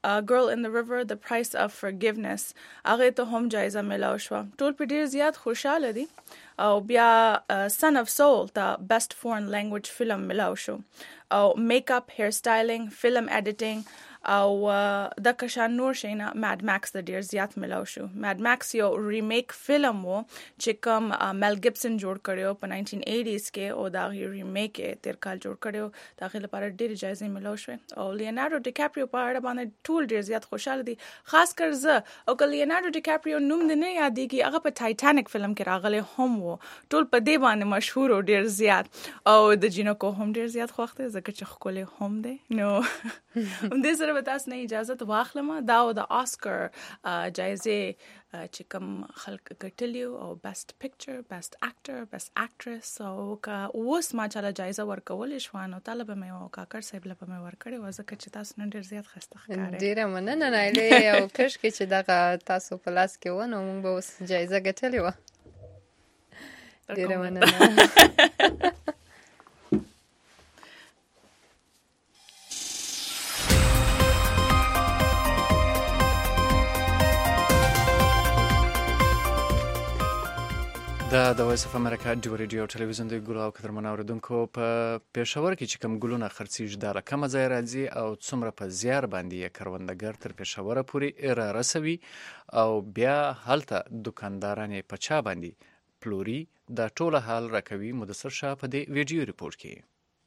Girl in the River The Price of Forgiveness هغه ته هم جایزه ملاو شو. ټول په ډیر زیات خوشاله دي. او بیا Son of Soul ته Best Foreign Language Film ملاو شو. او Makeup, Hairstyling, Film Editing او د کشان نور شینا ماد ماکس د ډیر زیات ملاو شو. ماد ماکس یو ریمیک فلم وو چې کوم مل ګبسن جوړ کړو په ناینټین ایټیز کې او دا ریمیک تیر کال جوړ کړو. دا غل لپاره ډیر جایزې ملاو شو. او لیونارډو ډیکاپریو په اړه باندې ټول ډیر زیات خوشاله دي. خاص کر زه او کله لیونارډو ډیکاپریو نوم نه یادېږي هغه په ټایټانیک فلم کې راغلی هم وو. ټول په دې باندې مشهور او ډیر زیات. او د جینکو هم ډیر زیات خوښته ځکه چې خپل هم دی. نو هم دې سره به تاسو نه اجازه واخلم دا او د آسکر جایزې چې کوم خلک ګټلی او بیسټ پکچر، بیسټ اکټر، بیسټ اکټریس او کا اوس ما چاله جایزه ورکول شو نو طالب مې او کاکر صاحب له مې ورکړی و ځکه چې تاسو نن ډیر زیات خسته ښکارئ. ډیره مننه نایله او کش کې چې دغه تاسو په لاس کې و نو موږ به اوس جایزه ګټلی و. ډیره مننه. دا د وایس اف امریکا ډیو ریډیو ټلویزیون دی ګلو او قدرمن اوریدونکو په پېښور کې چې کوم ګلونه خرڅیږي دا رقم ځای راځي او څومره په زیار باندې کروندګر تر پېښور پورې را رسوي او بیا هلته دکانداران په چا باندې پلوري دا ټول حال راکوي. مدثر شاه په دې ویډیو ریپورت کې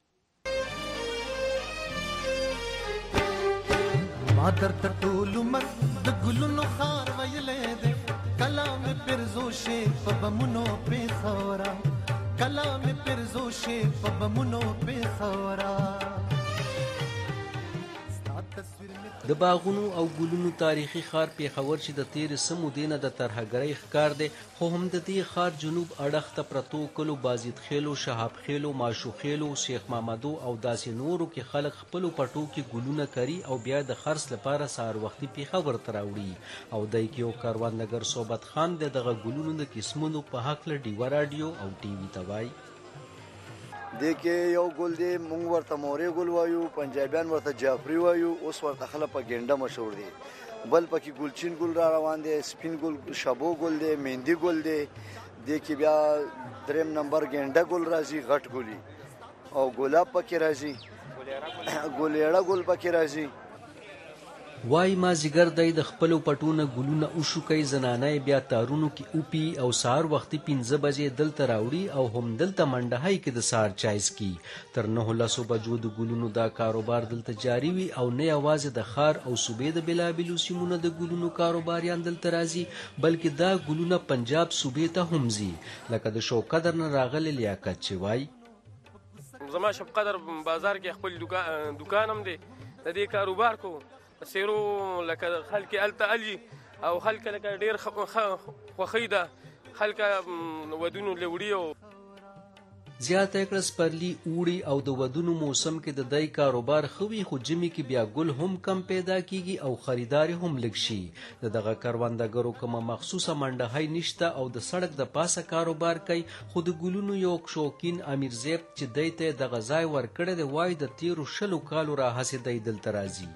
مادر ټول مر د ګلونو خار ویلې ده کلام پرزوشه په بمونو په خورا کلام پرزوشه په بمونو په خورا. د باغونو او ګلونو تاریخي ښار پېښور چې د تیر سمو دینه د ترهګرۍ ښکار دی خو هم د دې ښار جنوب اړخ ته پرتو کلو بازید خیلو، شهاب خیلو، ماشو خیلو، شیخ محمدو او داسې نورو کې خلک خپلو پټو کې ګلونه کري او بیا د خرڅ لپاره سهار وختي پېښور ته راوړي. او دی کې یو کروندګر صحبت خان د دغه ګلونو د قسمونو په هکله ډیوه راډیو او ټي وي ته وایي. د کې یو ګل دی مونږ ورته مورې ګل وایو، پنجابیان ورته جعفری وایو، اوس ورته خلک په ګینډه مشهور دي. بل پکې ګلچین ګل را روان دی، سپین ګل، شبو ګل دی، مهندي ګل دی. د کې بیا دریم نمبر ګینډه ګل راځي غټ ګلی او ګلاب پکې راځي، ګلیړه ګل پکې راځي. وای ما زیګر دی د خپلو پټونه ګلونه وشوکي زنانه بیا تارونو کې اوپی او سهار وختي پنځه بجې دلته راوړي او هم دلته منډهای کې د سهار چایس کی. تر نه لسو بجو د ګلونو دا کاروبار دلته جاری وي او نه یوازې د خار او صوبې د بلابلو سیمونو د ګلونو کاروباریان دلته راځي بلکې دا ګلونه پنجاب صوبې ته هم ځي لکه د شو قدر نه راغلي لیاقت چې وای زما شپ قدر بازار کې خپل دکان دکانم دی د دې کاروبار کو سیرو لکه خلک الته الي او خلک لکه ډیر خوخیده خلک ودونو لوړیو زیاته کړه سپرلی اوړي او د ودونو موسم کې د دای کاروبار خوي خو جمی کې بیا ګل هم کم پیدا کیږي او خریدار هم لږ شي. د دغه کروندګرو کوم مخصوصه منډه نشته او د سړک د پاسه کاروبار کوي خو د ګلونو یو شوکین امیر زیب چې دایته د غزای ور کړه د وای د تیرو شلو کالو را حسې دی دلته راځي.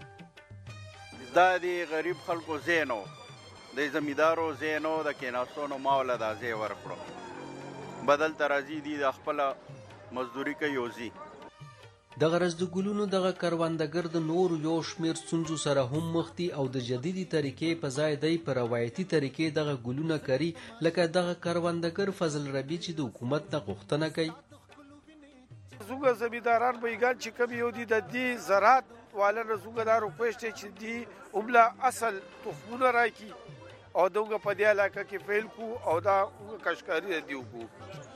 دا دی غریب خلکو زینو د زمیدارو زینو د کیناستونو ماوله دا زی ورکړو بدل ترازی دی د خپل مزدوری کوي اوزي. د غرض د ګلونو دغه کروندګر د نور یو شمیر څنځو سره هم مختی او د جديدي طریقې په ځای دی په روایتي طریقې دغه ګلونه کوي لکه دغه کروندګر فضل ربی چې د حکومت نه غوښتنه کوي. زوګه زمیداران به ګل چې کوم یو دي د دې زراعت والا زوګدارو پښته چې دی اوبلا اصل تخمونه راکی او دغه په دی علاقه کې فیل کو او دا کشکاری دی کو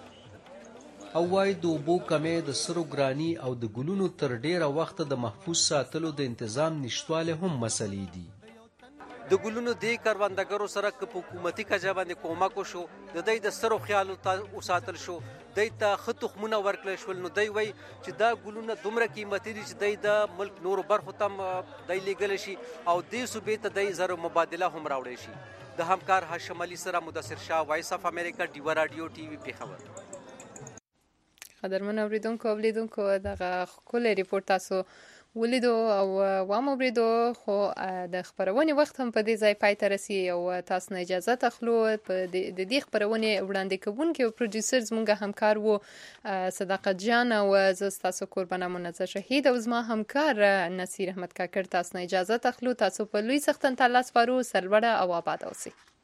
او وای د اوبو کمې د سرو ګرانی او د ګلونو تر ډیره وخت د محفوظ ساتلو د تنظیم نشټواله هم مسلې دي. د ګلونو د کروندګرو سره په حکومتي کجا باندې کومک وشو د دې د سرو خیال او ساتل شو دای ته خطخمونه ورکړل شول نو دای وای چې دا ګلونه دومره قیمتي دي چې دای د ملک نور برخو تم دای لګل شي او دې صوبې ته دای زر مبادله هم راوړي شي. د همکار هاشم علي سره مدثر شاه وایس اف امریکا ډیو رادیو ټي وي پېښور. قدرمن اوریدونکو اولیدونکو دغه خپل ریپورت تاسو ولیدو او وامو بریدو خو د خبرونې وخت هم په دې ځای پای ته رسي او تاسو نه اجازه تخلو په د دې خبرونې وړاندې کوونکي او پروډوسر زموږ همکار وو صداقت جان او زه تاسو قربانه منزه شهید او زما همکار نصیر احمد کاکړ. تاسو نه اجازه تخلو. تاسو په لوی سختن تلاس فارو سرلوړه او آباد اوسئ.